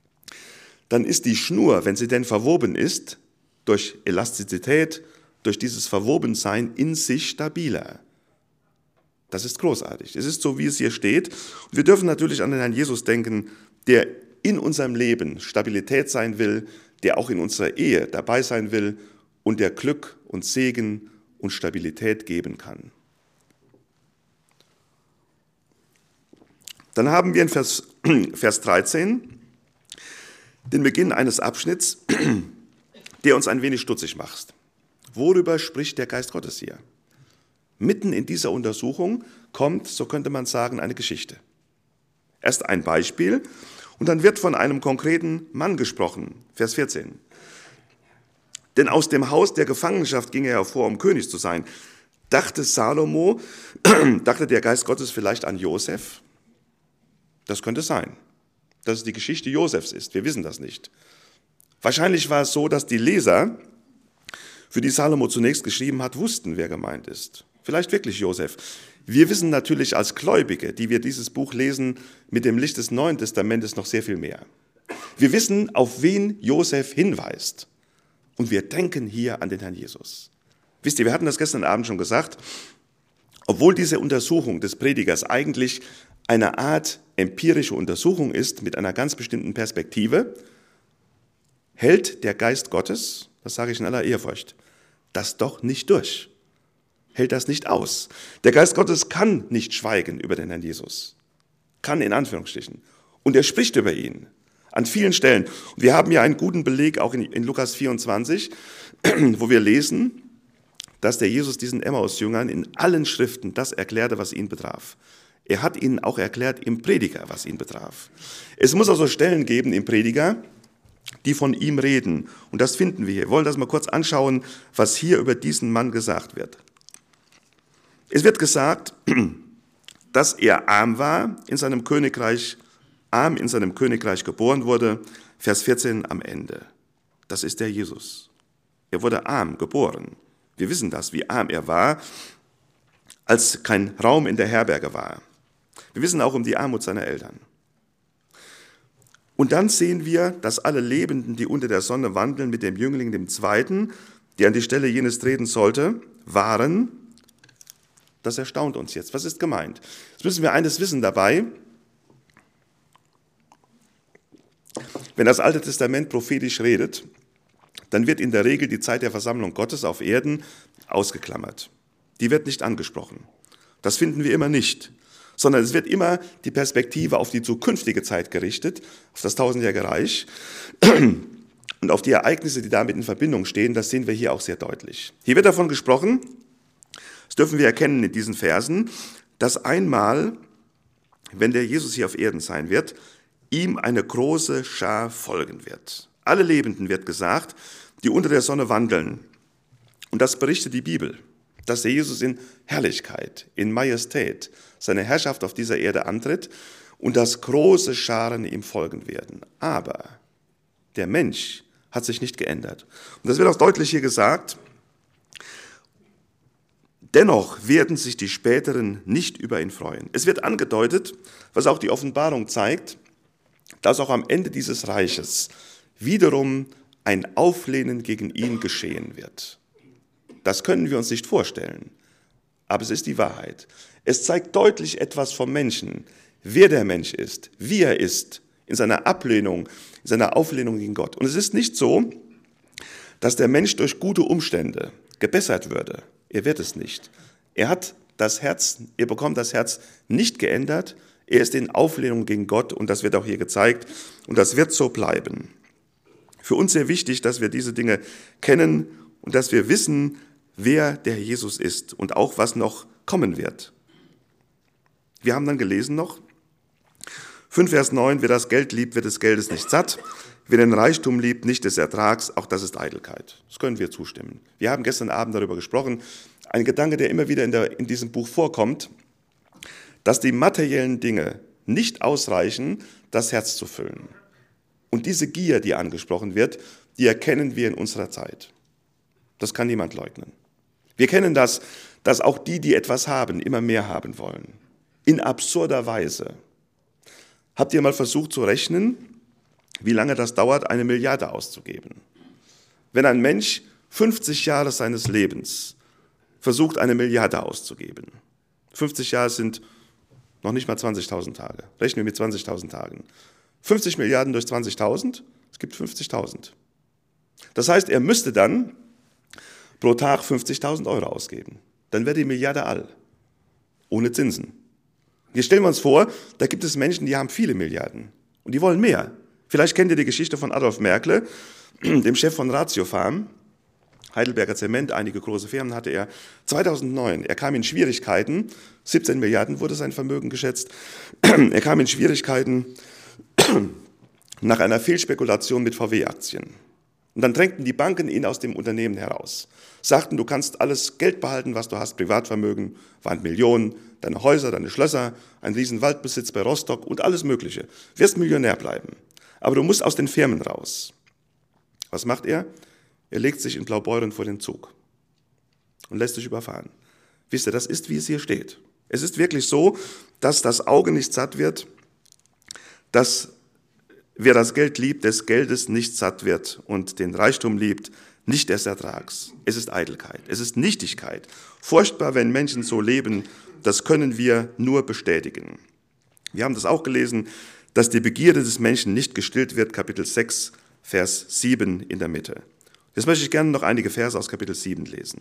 dann ist die Schnur, wenn sie denn verwoben ist, durch Elastizität, durch dieses Verwobensein in sich stabiler. Das ist großartig. Es ist so, wie es hier steht. Und wir dürfen natürlich an den Herrn Jesus denken, der in unserem Leben Stabilität sein will, der auch in unserer Ehe dabei sein will und der Glück und Segen und Stabilität geben kann. Dann haben wir in Vers 13 den Beginn eines Abschnitts, der uns ein wenig stutzig macht. Worüber spricht der Geist Gottes hier? Mitten in dieser Untersuchung kommt, so könnte man sagen, eine Geschichte. Erst ein Beispiel und dann wird von einem konkreten Mann gesprochen. Vers 14. Denn aus dem Haus der Gefangenschaft ging er hervor, um König zu sein. Dachte der Geist Gottes vielleicht an Josef? Das könnte sein, dass es die Geschichte Josefs ist. Wir wissen das nicht. Wahrscheinlich war es so, dass die Leser, für die Salomo zunächst geschrieben hat, wussten, wer gemeint ist. Vielleicht wirklich Josef. Wir wissen natürlich als Gläubige, die wir dieses Buch lesen, mit dem Licht des Neuen Testamentes noch sehr viel mehr. Wir wissen, auf wen Josef hinweist. Und wir denken hier an den Herrn Jesus. Wisst ihr, wir hatten das gestern Abend schon gesagt, obwohl diese Untersuchung des Predigers eigentlich eine Art empirische Untersuchung ist mit einer ganz bestimmten Perspektive, hält der Geist Gottes, das sage ich in aller Ehrfurcht, das doch nicht durch. Hält das nicht aus. Der Geist Gottes kann nicht schweigen über den Herrn Jesus. Kann in Anführungsstrichen. Und er spricht über ihn an vielen Stellen. Und wir haben ja einen guten Beleg auch in Lukas 24, wo wir lesen, dass der Jesus diesen Emmaus-Jüngern in allen Schriften das erklärte, was ihn betraf. Er hat ihnen auch erklärt im Prediger, was ihn betraf. Es muss also Stellen geben im Prediger, die von ihm reden. Und das finden wir hier. Wir wollen das mal kurz anschauen, was hier über diesen Mann gesagt wird. Es wird gesagt, dass er arm in seinem Königreich geboren wurde. Vers 14 am Ende. Das ist der Jesus. Er wurde arm geboren. Wir wissen das, wie arm er war, als kein Raum in der Herberge war. Wir wissen auch um die Armut seiner Eltern. Und dann sehen wir, dass alle Lebenden, die unter der Sonne wandeln, mit dem Jüngling, dem Zweiten, der an die Stelle jenes treten sollte, waren. Das erstaunt uns jetzt. Was ist gemeint? Jetzt müssen wir eines wissen dabei. Wenn das Alte Testament prophetisch redet, dann wird in der Regel die Zeit der Versammlung Gottes auf Erden ausgeklammert. Die wird nicht angesprochen. Das finden wir immer nicht. Sondern es wird immer die Perspektive auf die zukünftige Zeit gerichtet, auf das tausendjährige Reich und auf die Ereignisse, die damit in Verbindung stehen. Das sehen wir hier auch sehr deutlich. Hier wird davon gesprochen, das dürfen wir erkennen in diesen Versen, dass einmal, wenn der Jesus hier auf Erden sein wird, ihm eine große Schar folgen wird. Alle Lebenden, wird gesagt, die unter der Sonne wandeln. Und das berichtet die Bibel, dass der Jesus in Herrlichkeit, in Majestät seine Herrschaft auf dieser Erde antritt und dass große Scharen ihm folgen werden. Aber der Mensch hat sich nicht geändert. Und das wird auch deutlich hier gesagt. Dennoch werden sich die Späteren nicht über ihn freuen. Es wird angedeutet, was auch die Offenbarung zeigt, dass auch am Ende dieses Reiches wiederum ein Auflehnen gegen ihn geschehen wird. Das können wir uns nicht vorstellen, aber es ist die Wahrheit. Es zeigt deutlich etwas vom Menschen, wer der Mensch ist, wie er ist, in seiner Ablehnung, in seiner Auflehnung gegen Gott. Und es ist nicht so, dass der Mensch durch gute Umstände gebessert würde. Er wird es nicht. Er bekommt das Herz nicht geändert. Er ist in Auflehnung gegen Gott und das wird auch hier gezeigt und das wird so bleiben. Für uns sehr wichtig, dass wir diese Dinge kennen und dass wir wissen, wer der Herr Jesus ist und auch was noch kommen wird. Wir haben dann gelesen noch, 5 Vers 9, wer das Geld liebt, wird des Geldes nicht satt, wer den Reichtum liebt, nicht des Ertrags, auch das ist Eitelkeit. Das können wir zustimmen. Wir haben gestern Abend darüber gesprochen, ein Gedanke, der immer wieder in diesem Buch vorkommt, dass die materiellen Dinge nicht ausreichen, das Herz zu füllen. Und diese Gier, die angesprochen wird, die erkennen wir in unserer Zeit. Das kann niemand leugnen. Wir kennen das, dass auch die etwas haben, immer mehr haben wollen. In absurder Weise. Habt ihr mal versucht zu rechnen, wie lange das dauert, 1 Milliarde auszugeben? Wenn ein Mensch 50 Jahre seines Lebens versucht, 1 Milliarde auszugeben. 50 Jahre sind noch nicht mal 20.000 Tage. Rechnen wir mit 20.000 Tagen. 50 Milliarden durch 20.000, es gibt 50.000. Das heißt, er müsste dann pro Tag 50.000 Euro ausgeben. Dann wäre die Milliarde all. Ohne Zinsen. Hier stellen wir uns vor, da gibt es Menschen, die haben viele Milliarden. Und die wollen mehr. Vielleicht kennt ihr die Geschichte von Adolf Merkle, dem Chef von Ratiofarm. Heidelberger Zement, einige große Firmen hatte er. 2009, er kam in Schwierigkeiten. 17 Milliarden wurde sein Vermögen geschätzt. Er kam in Schwierigkeiten nach einer Fehlspekulation mit VW-Aktien. Und dann drängten die Banken ihn aus dem Unternehmen heraus. Sagten, du kannst alles Geld behalten, was du hast, Privatvermögen, waren Millionen, deine Häuser, deine Schlösser, ein riesen Waldbesitz bei Rostock und alles Mögliche. Wirst Millionär bleiben. Aber du musst aus den Firmen raus. Was macht er? Er legt sich in Blaubeuren vor den Zug und lässt sich überfahren. Wisst ihr, das ist, wie es hier steht. Es ist wirklich so, dass das Auge nicht satt wird, dass Wer das Geld liebt, des Geldes nicht satt wird und den Reichtum liebt, nicht des Ertrags. Es ist Eitelkeit, es ist Nichtigkeit. Furchtbar, wenn Menschen so leben, das können wir nur bestätigen. Wir haben das auch gelesen, dass die Begierde des Menschen nicht gestillt wird, Kapitel 6, Vers 7 in der Mitte. Jetzt möchte ich gerne noch einige Verse aus Kapitel 7 lesen.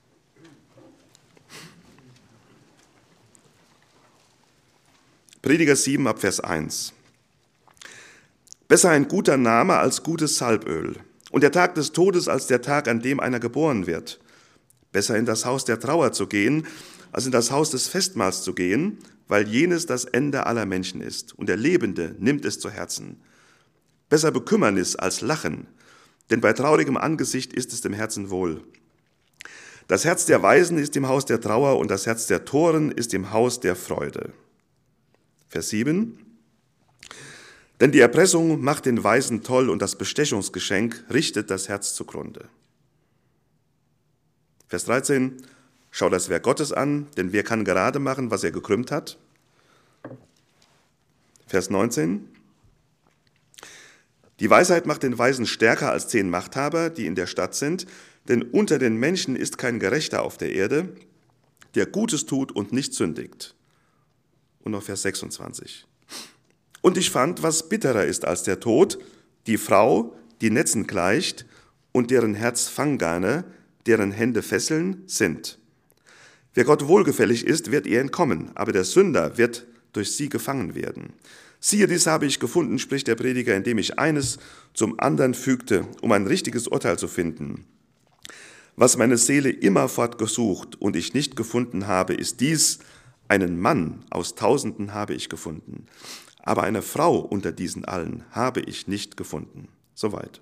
Prediger 7 ab Vers 1. Besser ein guter Name als gutes Salböl und der Tag des Todes als der Tag, an dem einer geboren wird. Besser in das Haus der Trauer zu gehen, als in das Haus des Festmahls zu gehen, weil jenes das Ende aller Menschen ist und der Lebende nimmt es zu Herzen. Besser Bekümmernis als Lachen, denn bei traurigem Angesicht ist es dem Herzen wohl. Das Herz der Weisen ist im Haus der Trauer und das Herz der Toren ist im Haus der Freude. Vers 7. Denn die Erpressung macht den Weisen toll und das Bestechungsgeschenk richtet das Herz zugrunde. Vers 13. Schau das Werk Gottes an, denn wer kann gerade machen, was er gekrümmt hat? Vers 19. Die Weisheit macht den Weisen stärker als 10 Machthaber, die in der Stadt sind, denn unter den Menschen ist kein Gerechter auf der Erde, der Gutes tut und nicht sündigt. Und noch Vers 26. Und ich fand, was bitterer ist als der Tod, die Frau, die Netzen gleicht und deren Herz Fanggarne, deren Hände Fesseln sind. Wer Gott wohlgefällig ist, wird ihr entkommen, aber der Sünder wird durch sie gefangen werden. Siehe, dies habe ich gefunden, spricht der Prediger, indem ich eines zum anderen fügte, um ein richtiges Urteil zu finden. Was meine Seele immerfort gesucht und ich nicht gefunden habe, ist dies: einen Mann aus Tausenden habe ich gefunden, aber eine Frau unter diesen allen habe ich nicht gefunden. Soweit.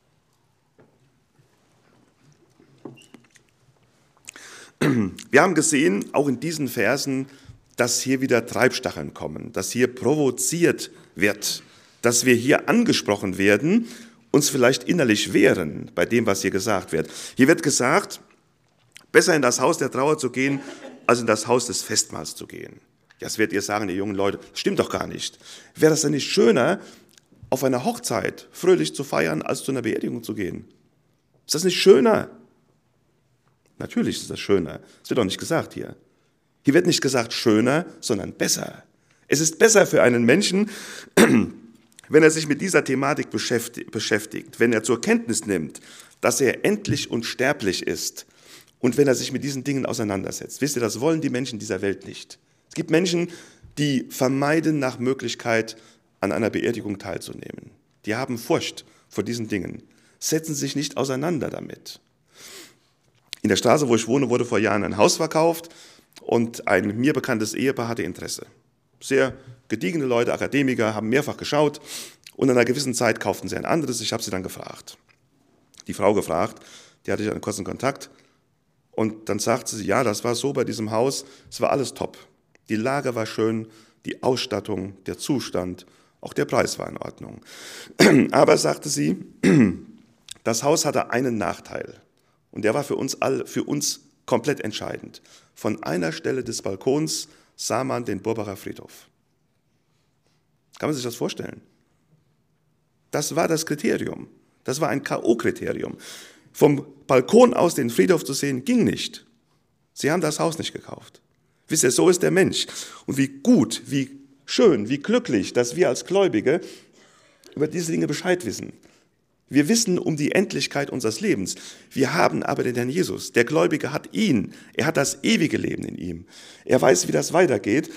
Wir haben gesehen, auch in diesen Versen, dass hier wieder Treibstacheln kommen, dass hier provoziert wird, dass wir hier angesprochen werden, uns vielleicht innerlich wehren bei dem, was hier gesagt wird. Hier wird gesagt, besser in das Haus der Trauer zu gehen, als in das Haus des Festmahls zu gehen. Jetzt werdet ihr sagen, die jungen Leute, das stimmt doch gar nicht. Wäre das denn nicht schöner, auf einer Hochzeit fröhlich zu feiern, als zu einer Beerdigung zu gehen? Ist das nicht schöner? Natürlich ist das schöner. Das wird auch nicht gesagt hier. Hier wird nicht gesagt schöner, sondern besser. Es ist besser für einen Menschen, wenn er sich mit dieser Thematik beschäftigt, wenn er zur Kenntnis nimmt, dass er endlich und sterblich ist und wenn er sich mit diesen Dingen auseinandersetzt. Wisst ihr, das wollen die Menschen dieser Welt nicht. Es gibt Menschen, die vermeiden nach Möglichkeit, an einer Beerdigung teilzunehmen. Die haben Furcht vor diesen Dingen, setzen sich nicht auseinander damit. In der Straße, wo ich wohne, wurde vor Jahren ein Haus verkauft und ein mir bekanntes Ehepaar hatte Interesse. Sehr gediegene Leute, Akademiker, haben mehrfach geschaut und in einer gewissen Zeit kauften sie ein anderes. Ich habe sie dann gefragt. Die Frau gefragt, die hatte ich einen kurzen Kontakt und dann sagte sie, ja, das war so bei diesem Haus, es war alles top. Die Lage war schön, die Ausstattung, der Zustand, auch der Preis war in Ordnung. Aber, sagte sie, das Haus hatte einen Nachteil. Und der war für uns komplett entscheidend. Von einer Stelle des Balkons sah man den Burbacher Friedhof. Kann man sich das vorstellen? Das war das Kriterium. Das war ein K.O.-Kriterium. Vom Balkon aus den Friedhof zu sehen, ging nicht. Sie haben das Haus nicht gekauft. Wisst ihr, so ist der Mensch. Und wie gut, wie schön, wie glücklich, dass wir als Gläubige über diese Dinge Bescheid wissen. Wir wissen um die Endlichkeit unseres Lebens. Wir haben aber den Herrn Jesus. Der Gläubige hat ihn. Er hat das ewige Leben in ihm. Er weiß, wie das weitergeht.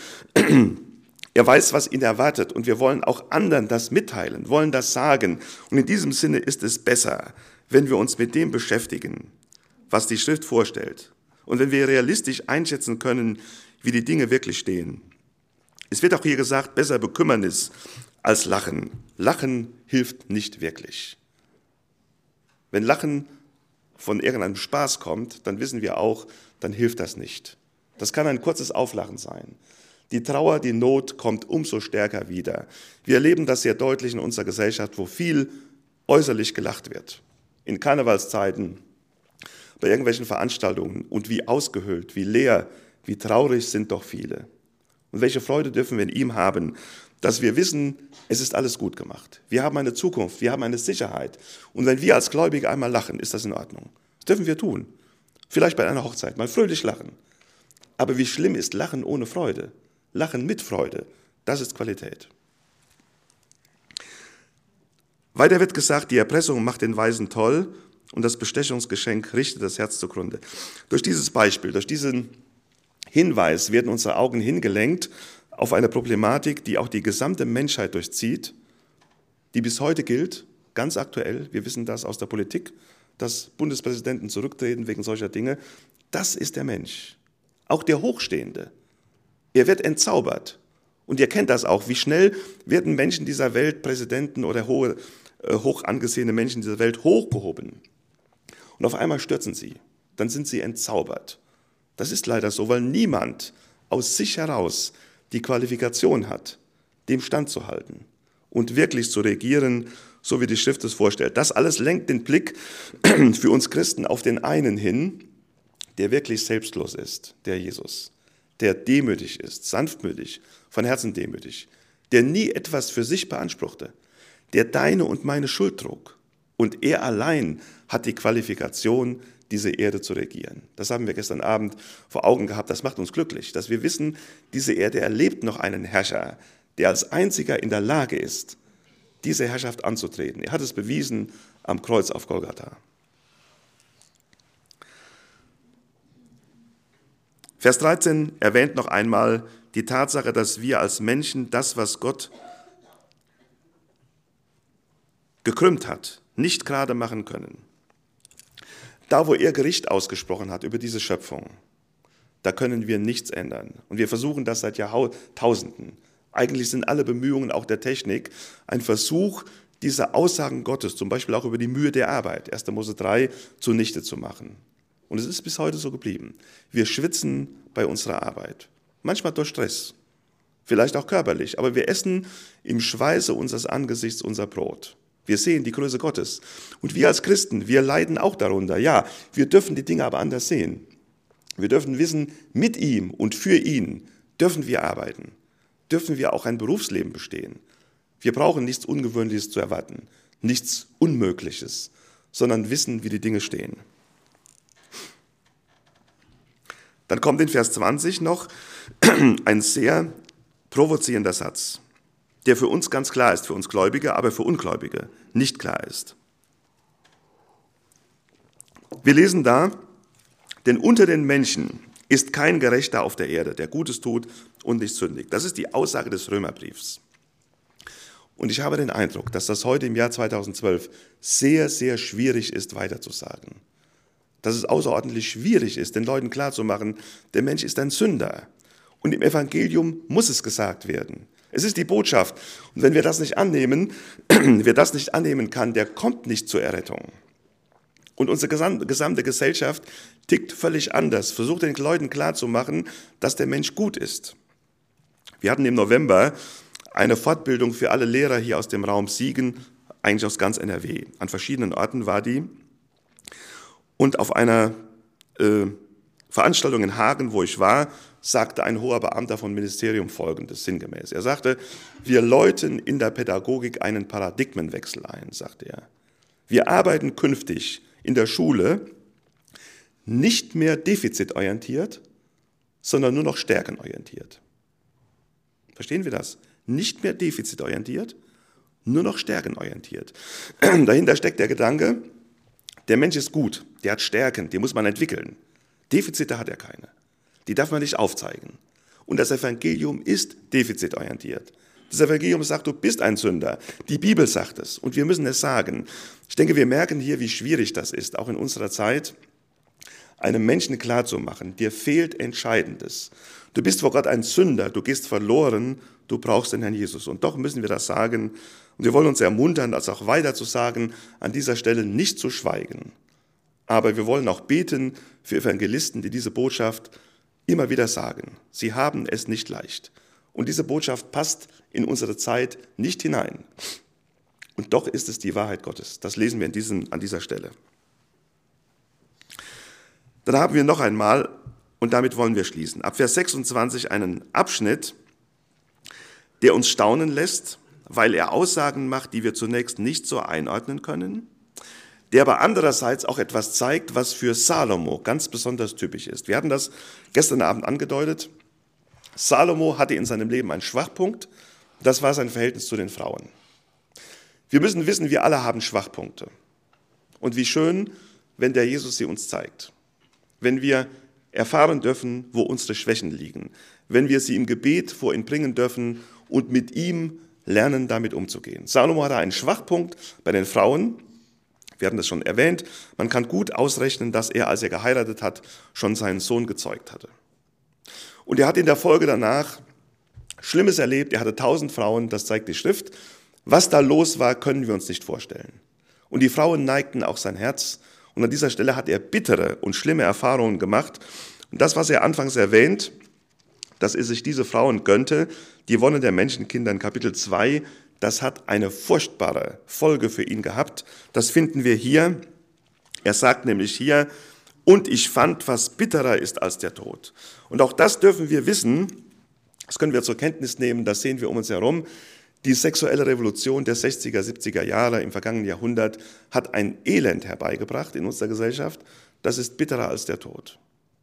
Er weiß, was ihn erwartet. Und wir wollen auch anderen das mitteilen, wollen das sagen. Und in diesem Sinne ist es besser, wenn wir uns mit dem beschäftigen, was die Schrift vorstellt. Und wenn wir realistisch einschätzen können, wie die Dinge wirklich stehen. Es wird auch hier gesagt, besser Bekümmernis als Lachen. Lachen hilft nicht wirklich. Wenn Lachen von irgendeinem Spaß kommt, dann wissen wir auch, dann hilft das nicht. Das kann ein kurzes Auflachen sein. Die Trauer, die Not kommt umso stärker wieder. Wir erleben das sehr deutlich in unserer Gesellschaft, wo viel äußerlich gelacht wird. In Karnevalszeiten, bei irgendwelchen Veranstaltungen und wie ausgehöhlt, wie leer, wie traurig sind doch viele. Und welche Freude dürfen wir in ihm haben, dass wir wissen, es ist alles gut gemacht. Wir haben eine Zukunft, wir haben eine Sicherheit. Und wenn wir als Gläubige einmal lachen, ist das in Ordnung. Das dürfen wir tun. Vielleicht bei einer Hochzeit, mal fröhlich lachen. Aber wie schlimm ist Lachen ohne Freude? Lachen mit Freude, das ist Qualität. Weiter wird gesagt, die Erpressung macht den Weisen toll und das Bestechungsgeschenk richtet das Herz zugrunde. Durch dieses Beispiel, durch diesen Hinweis werden unsere Augen hingelenkt auf eine Problematik, die auch die gesamte Menschheit durchzieht, die bis heute gilt, ganz aktuell. Wir wissen das aus der Politik, dass Bundespräsidenten zurücktreten wegen solcher Dinge. Das ist der Mensch, auch der Hochstehende. Er wird entzaubert. Und ihr kennt das auch, wie schnell werden Menschen dieser Welt, Präsidenten oder hoch angesehene Menschen dieser Welt hochgehoben. Und auf einmal stürzen sie, dann sind sie entzaubert. Das ist leider so, weil niemand aus sich heraus die Qualifikation hat, dem standzuhalten und wirklich zu regieren, so wie die Schrift es vorstellt. Das alles lenkt den Blick für uns Christen auf den einen hin, der wirklich selbstlos ist, der Jesus, der demütig ist, sanftmütig, von Herzen demütig, der nie etwas für sich beanspruchte, der deine und meine Schuld trug. Und er allein hat die Qualifikation, diese Erde zu regieren. Das haben wir gestern Abend vor Augen gehabt. Das macht uns glücklich, dass wir wissen, diese Erde erlebt noch einen Herrscher, der als einziger in der Lage ist, diese Herrschaft anzutreten. Er hat es bewiesen am Kreuz auf Golgatha. Vers 13 erwähnt noch einmal die Tatsache, dass wir als Menschen das, was Gott gekrümmt hat, nicht gerade machen können. Da, wo er Gericht ausgesprochen hat über diese Schöpfung, da können wir nichts ändern. Und wir versuchen das seit Jahrtausenden. Eigentlich sind alle Bemühungen auch der Technik ein Versuch, diese Aussagen Gottes, zum Beispiel auch über die Mühe der Arbeit, 1. Mose 3, zunichte zu machen. Und es ist bis heute so geblieben. Wir schwitzen bei unserer Arbeit. Manchmal durch Stress, vielleicht auch körperlich, aber wir essen im Schweiße unseres Angesichts unser Brot. Wir sehen die Größe Gottes. Und wir als Christen, wir leiden auch darunter. Ja, wir dürfen die Dinge aber anders sehen. Wir dürfen wissen, mit ihm und für ihn dürfen wir arbeiten. Dürfen wir auch ein Berufsleben bestehen. Wir brauchen nichts Ungewöhnliches zu erwarten, nichts Unmögliches, sondern wissen, wie die Dinge stehen. Dann kommt in Vers 20 noch ein sehr provozierender Satz, der für uns ganz klar ist, für uns Gläubige, aber für Ungläubige nicht klar ist. Wir lesen da, denn unter den Menschen ist kein Gerechter auf der Erde, der Gutes tut und nicht sündigt. Das ist die Aussage des Römerbriefs. Und ich habe den Eindruck, dass das heute im Jahr 2012 sehr, sehr schwierig ist, weiterzusagen. Dass es außerordentlich schwierig ist, den Leuten klarzumachen, der Mensch ist ein Sünder. Und im Evangelium muss es gesagt werden. Es ist die Botschaft. Und wenn wir das nicht annehmen, wer das nicht annehmen kann, der kommt nicht zur Errettung. Und unsere gesamte Gesellschaft tickt völlig anders, versucht den Leuten klarzumachen, dass der Mensch gut ist. Wir hatten im November eine Fortbildung für alle Lehrer hier aus dem Raum Siegen, eigentlich aus ganz NRW. An verschiedenen Orten war die. Und auf einer Veranstaltung in Hagen, wo ich war, sagte ein hoher Beamter vom Ministerium Folgendes sinngemäß. Er sagte, wir läuten in der Pädagogik einen Paradigmenwechsel ein, sagte er. Wir arbeiten künftig in der Schule nicht mehr defizitorientiert, sondern nur noch stärkenorientiert. Verstehen wir das? Nicht mehr defizitorientiert, nur noch stärkenorientiert. Dahinter steckt der Gedanke, der Mensch ist gut, der hat Stärken, die muss man entwickeln. Defizite hat er keine. Die darf man nicht aufzeigen. Und das Evangelium ist defizitorientiert. Das Evangelium sagt, du bist ein Sünder. Die Bibel sagt es und wir müssen es sagen. Ich denke, wir merken hier, wie schwierig das ist, auch in unserer Zeit, einem Menschen klarzumachen, dir fehlt Entscheidendes. Du bist vor Gott ein Sünder, du gehst verloren, du brauchst den Herrn Jesus. Und doch müssen wir das sagen. Und wir wollen uns ermuntern, das auch weiter zu sagen, an dieser Stelle nicht zu schweigen. Aber wir wollen auch beten für Evangelisten, die diese Botschaft immer wieder sagen. Sie haben es nicht leicht. Und diese Botschaft passt in unsere Zeit nicht hinein. Und doch ist es die Wahrheit Gottes. Das lesen wir an dieser Stelle. Dann haben wir noch einmal, und damit wollen wir schließen, ab Vers 26 einen Abschnitt, der uns staunen lässt, weil er Aussagen macht, die wir zunächst nicht so einordnen können, der aber andererseits auch etwas zeigt, was für Salomo ganz besonders typisch ist. Wir hatten das gestern Abend angedeutet. Salomo hatte in seinem Leben einen Schwachpunkt, das war sein Verhältnis zu den Frauen. Wir müssen wissen, wir alle haben Schwachpunkte. Und wie schön, wenn der Jesus sie uns zeigt. Wenn wir erfahren dürfen, wo unsere Schwächen liegen. Wenn wir sie im Gebet vor ihn bringen dürfen und mit ihm lernen, damit umzugehen. Salomo hatte einen Schwachpunkt bei den Frauen. Wir hatten das schon erwähnt. Man kann gut ausrechnen, dass er, als er geheiratet hat, schon seinen Sohn gezeugt hatte. Und er hat in der Folge danach Schlimmes erlebt. Er hatte 1000 Frauen, das zeigt die Schrift. Was da los war, können wir uns nicht vorstellen. Und die Frauen neigten auch sein Herz. Und an dieser Stelle hat er bittere und schlimme Erfahrungen gemacht. Und das, was er anfangs erwähnt, dass er sich diese Frauen gönnte, die Wonne der Menschenkinder in Kapitel 2, das hat eine furchtbare Folge für ihn gehabt. Das finden wir hier. Er sagt nämlich hier, und ich fand, was bitterer ist als der Tod. Und auch das dürfen wir wissen, das können wir zur Kenntnis nehmen, das sehen wir um uns herum. Die sexuelle Revolution der 60er, 70er Jahre im vergangenen Jahrhundert hat ein Elend herbeigebracht in unserer Gesellschaft, das ist bitterer als der Tod.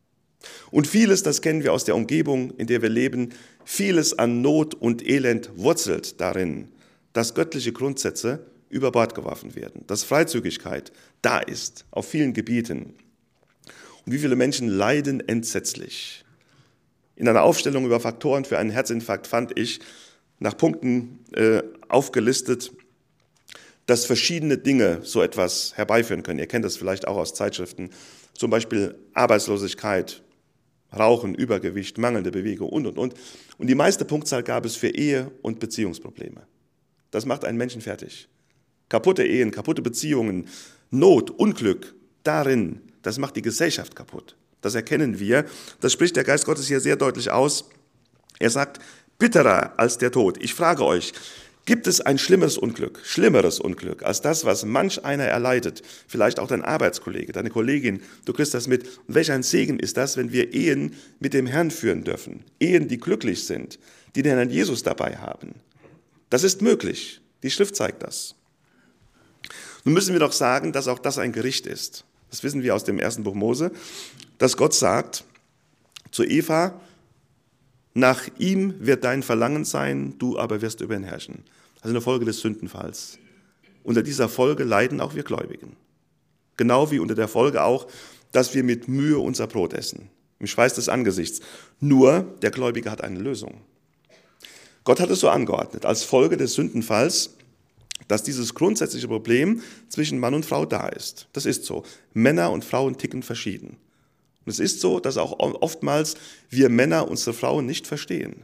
Und vieles, das kennen wir aus der Umgebung, in der wir leben, vieles an Not und Elend wurzelt darin, dass göttliche Grundsätze über Bord geworfen werden, dass Freizügigkeit da ist auf vielen Gebieten. Und wie viele Menschen leiden entsetzlich. In einer Aufstellung über Faktoren für einen Herzinfarkt fand ich nach Punkten aufgelistet, dass verschiedene Dinge so etwas herbeiführen können. Ihr kennt das vielleicht auch aus Zeitschriften, zum Beispiel Arbeitslosigkeit, Rauchen, Übergewicht, mangelnde Bewegung und. Und die meiste Punktzahl gab es für Ehe- und Beziehungsprobleme. Das macht einen Menschen fertig. Kaputte Ehen, kaputte Beziehungen, Not, Unglück, darin, das macht die Gesellschaft kaputt. Das erkennen wir. Das spricht der Geist Gottes hier sehr deutlich aus. Er sagt, bitterer als der Tod. Ich frage euch, gibt es ein schlimmeres Unglück als das, was manch einer erleidet? Vielleicht auch dein Arbeitskollege, deine Kollegin, du kriegst das mit. Und welch ein Segen ist das, wenn wir Ehen mit dem Herrn führen dürfen? Ehen, die glücklich sind, die den Herrn Jesus dabei haben. Das ist möglich. Die Schrift zeigt das. Nun müssen wir doch sagen, dass auch das ein Gericht ist. Das wissen wir aus dem 1. Buch Mose, dass Gott sagt zu Eva, nach ihm wird dein Verlangen sein, du aber wirst über ihn herrschen. Also eine Folge des Sündenfalls. Unter dieser Folge leiden auch wir Gläubigen. Genau wie unter der Folge auch, dass wir mit Mühe unser Brot essen, im Schweiß des Angesichts. Nur der Gläubige hat eine Lösung. Gott hat es so angeordnet, als Folge des Sündenfalls, dass dieses grundsätzliche Problem zwischen Mann und Frau da ist. Das ist so. Männer und Frauen ticken verschieden. Und es ist so, dass auch oftmals wir Männer unsere Frauen nicht verstehen.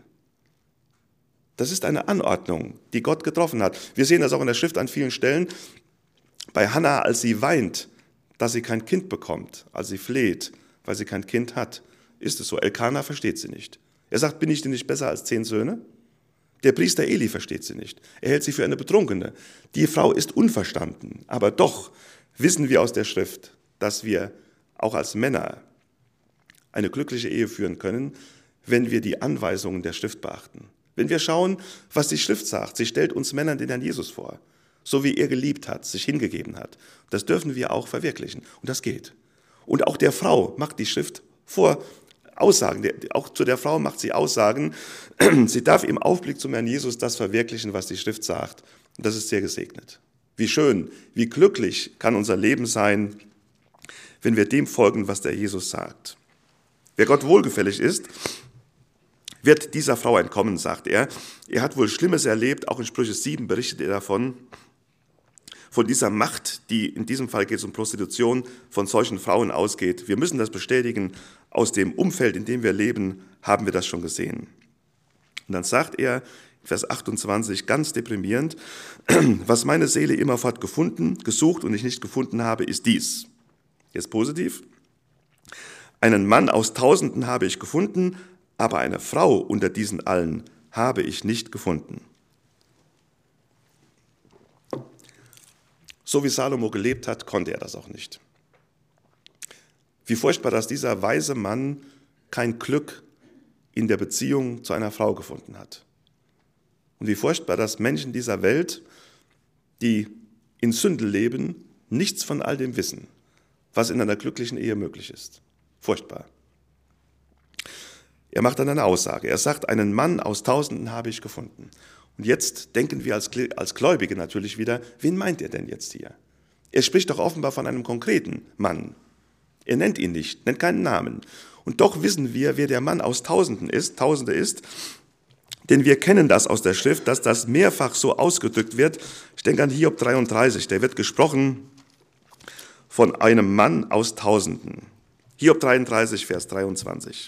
Das ist eine Anordnung, die Gott getroffen hat. Wir sehen das auch in der Schrift an vielen Stellen. Bei Hannah, als sie weint, dass sie kein Kind bekommt, als sie fleht, weil sie kein Kind hat, ist es so. Elkana versteht sie nicht. Er sagt, bin ich denn nicht besser als 10 Söhne? Der Priester Eli versteht sie nicht. Er hält sie für eine Betrunkene. Die Frau ist unverstanden. Aber doch wissen wir aus der Schrift, dass wir auch als Männer eine glückliche Ehe führen können, wenn wir die Anweisungen der Schrift beachten. Wenn wir schauen, was die Schrift sagt. Sie stellt uns Männern den Herrn Jesus vor. So wie er geliebt hat, sich hingegeben hat. Das dürfen wir auch verwirklichen. Und das geht. Und auch der Frau macht die Schrift vor Aussagen. Auch zu der Frau macht sie Aussagen. Sie darf im Aufblick zum Herrn Jesus das verwirklichen, was die Schrift sagt. Und das ist sehr gesegnet. Wie schön, wie glücklich kann unser Leben sein, wenn wir dem folgen, was der Jesus sagt. Wer Gott wohlgefällig ist, wird dieser Frau entkommen, sagt er. Er hat wohl Schlimmes erlebt, auch in Sprüche 7 berichtet er davon, von dieser Macht, die in diesem Fall geht es um Prostitution, von solchen Frauen ausgeht. Wir müssen das bestätigen, aus dem Umfeld, in dem wir leben, haben wir das schon gesehen. Und dann sagt er, Vers 28, ganz deprimierend, was meine Seele immerfort gesucht und ich nicht gefunden habe, ist dies. Jetzt positiv. Einen Mann aus Tausenden habe ich gefunden, aber eine Frau unter diesen allen habe ich nicht gefunden. So wie Salomo gelebt hat, konnte er das auch nicht. Wie furchtbar, dass dieser weise Mann kein Glück in der Beziehung zu einer Frau gefunden hat. Und wie furchtbar, dass Menschen dieser Welt, die in Sünde leben, nichts von all dem wissen, was in einer glücklichen Ehe möglich ist. Furchtbar. Er macht dann eine Aussage. Er sagt, einen Mann aus Tausenden habe ich gefunden. Und jetzt denken wir als Gläubige natürlich wieder, wen meint er denn jetzt hier? Er spricht doch offenbar von einem konkreten Mann. Er nennt ihn nicht, nennt keinen Namen. Und doch wissen wir, wer der Mann aus Tausende ist, denn wir kennen das aus der Schrift, dass das mehrfach so ausgedrückt wird. Ich denke an Hiob 33, da wird gesprochen von einem Mann aus Tausenden. Hiob 33, Vers 23.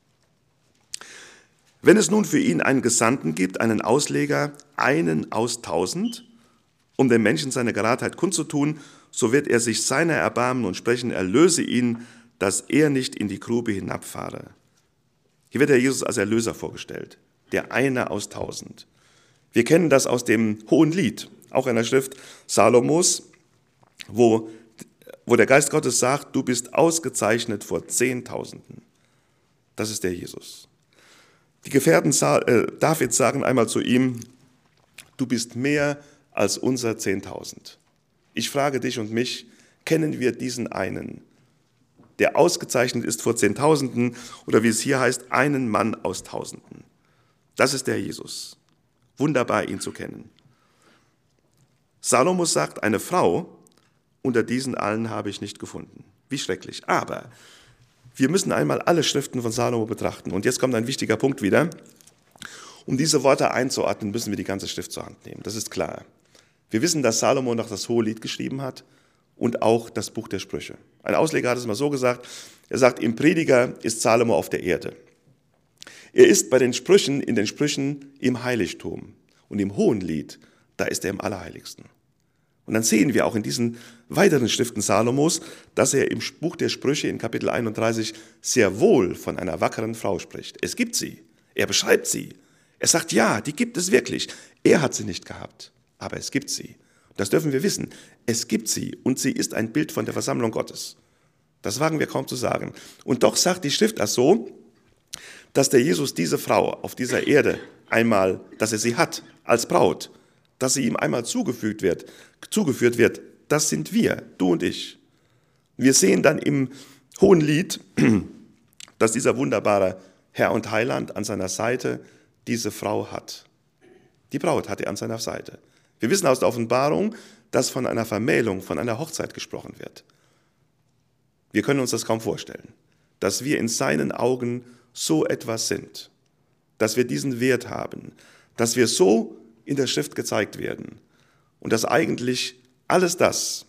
Wenn es nun für ihn einen Gesandten gibt, einen Ausleger, einen aus 1000, um den Menschen seine Geradheit kundzutun, so wird er sich seiner erbarmen und sprechen, erlöse ihn, dass er nicht in die Grube hinabfahre. Hier wird der Jesus als Erlöser vorgestellt, der eine aus 1000. Wir kennen das aus dem Hohenlied, auch einer Schrift Salomos, wo der Geist Gottes sagt, du bist ausgezeichnet vor Zehntausenden. Das ist der Jesus. Die Gefährten Davids sagen einmal zu ihm, du bist mehr als unser 10.000. Ich frage dich und mich, kennen wir diesen einen, der ausgezeichnet ist vor Zehntausenden oder wie es hier heißt, einen Mann aus Tausenden? Das ist der Jesus. Wunderbar, ihn zu kennen. Salomos sagt, eine Frau unter diesen allen habe ich nicht gefunden. Wie schrecklich. Aber wir müssen einmal alle Schriften von Salomo betrachten. Und jetzt kommt ein wichtiger Punkt wieder. Um diese Worte einzuordnen, müssen wir die ganze Schrift zur Hand nehmen. Das ist klar. Wir wissen, dass Salomo noch das Hohelied geschrieben hat und auch das Buch der Sprüche. Ein Ausleger hat es mal so gesagt, er sagt, im Prediger ist Salomo auf der Erde. Er ist bei den Sprüchen, in den Sprüchen im Heiligtum. Und im Hohenlied, da ist er im Allerheiligsten. Und dann sehen wir auch in diesen weiteren Schriften Salomos, dass er im Buch der Sprüche in Kapitel 31 sehr wohl von einer wackeren Frau spricht. Es gibt sie. Er beschreibt sie. Er sagt, ja, die gibt es wirklich. Er hat sie nicht gehabt, aber es gibt sie. Das dürfen wir wissen. Es gibt sie und sie ist ein Bild von der Versammlung Gottes. Das wagen wir kaum zu sagen. Und doch sagt die Schrift das so, dass der Jesus diese Frau auf dieser Erde einmal, dass er sie hat als Braut, dass sie ihm einmal zugeführt wird, das sind wir, du und ich. Wir sehen dann im Hohenlied, dass dieser wunderbare Herr und Heiland an seiner Seite diese Frau hat. Die Braut hat er an seiner Seite. Wir wissen aus der Offenbarung, dass von einer Vermählung, von einer Hochzeit gesprochen wird. Wir können uns das kaum vorstellen, dass wir in seinen Augen so etwas sind, dass wir diesen Wert haben, dass wir so in der Schrift gezeigt werden und dass eigentlich alles das,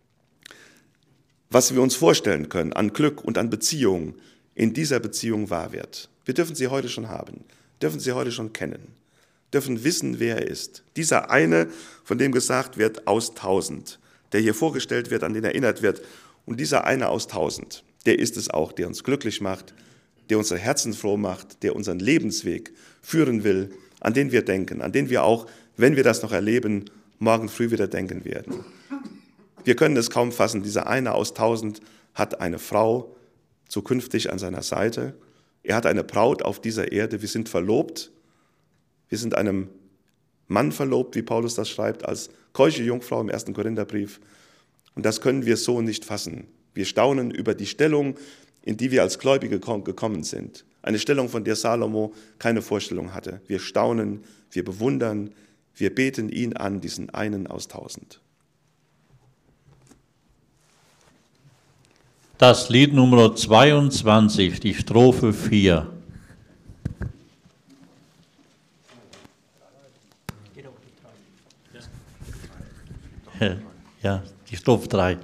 was wir uns vorstellen können an Glück und an Beziehung, in dieser Beziehung wahr wird. Wir dürfen sie heute schon haben, dürfen sie heute schon kennen, dürfen wissen, wer er ist. Dieser eine, von dem gesagt wird, aus 1000, der hier vorgestellt wird, an den erinnert wird. Und dieser eine aus 1000, der ist es auch, der uns glücklich macht, der unsere Herzen froh macht, der unseren Lebensweg führen will, an den wir denken, an den wir auch, wenn wir das noch erleben, morgen früh wieder denken werden. Wir können es kaum fassen, dieser eine aus 1000 hat eine Frau zukünftig an seiner Seite. Er hat eine Braut auf dieser Erde, wir sind verlobt. Wir sind einem Mann verlobt, wie Paulus das schreibt, als keusche Jungfrau im 1. Korintherbrief. Und das können wir so nicht fassen. Wir staunen über die Stellung, in die wir als Gläubige gekommen sind. Eine Stellung, von der Salomo keine Vorstellung hatte. Wir staunen, wir bewundern, wir beten ihn an, diesen einen aus 1000. Das Lied Nummer 22, die Strophe 4. Ja, die Strophe 3.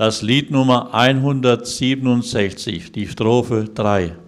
das Lied Nummer 167, die Strophe 3.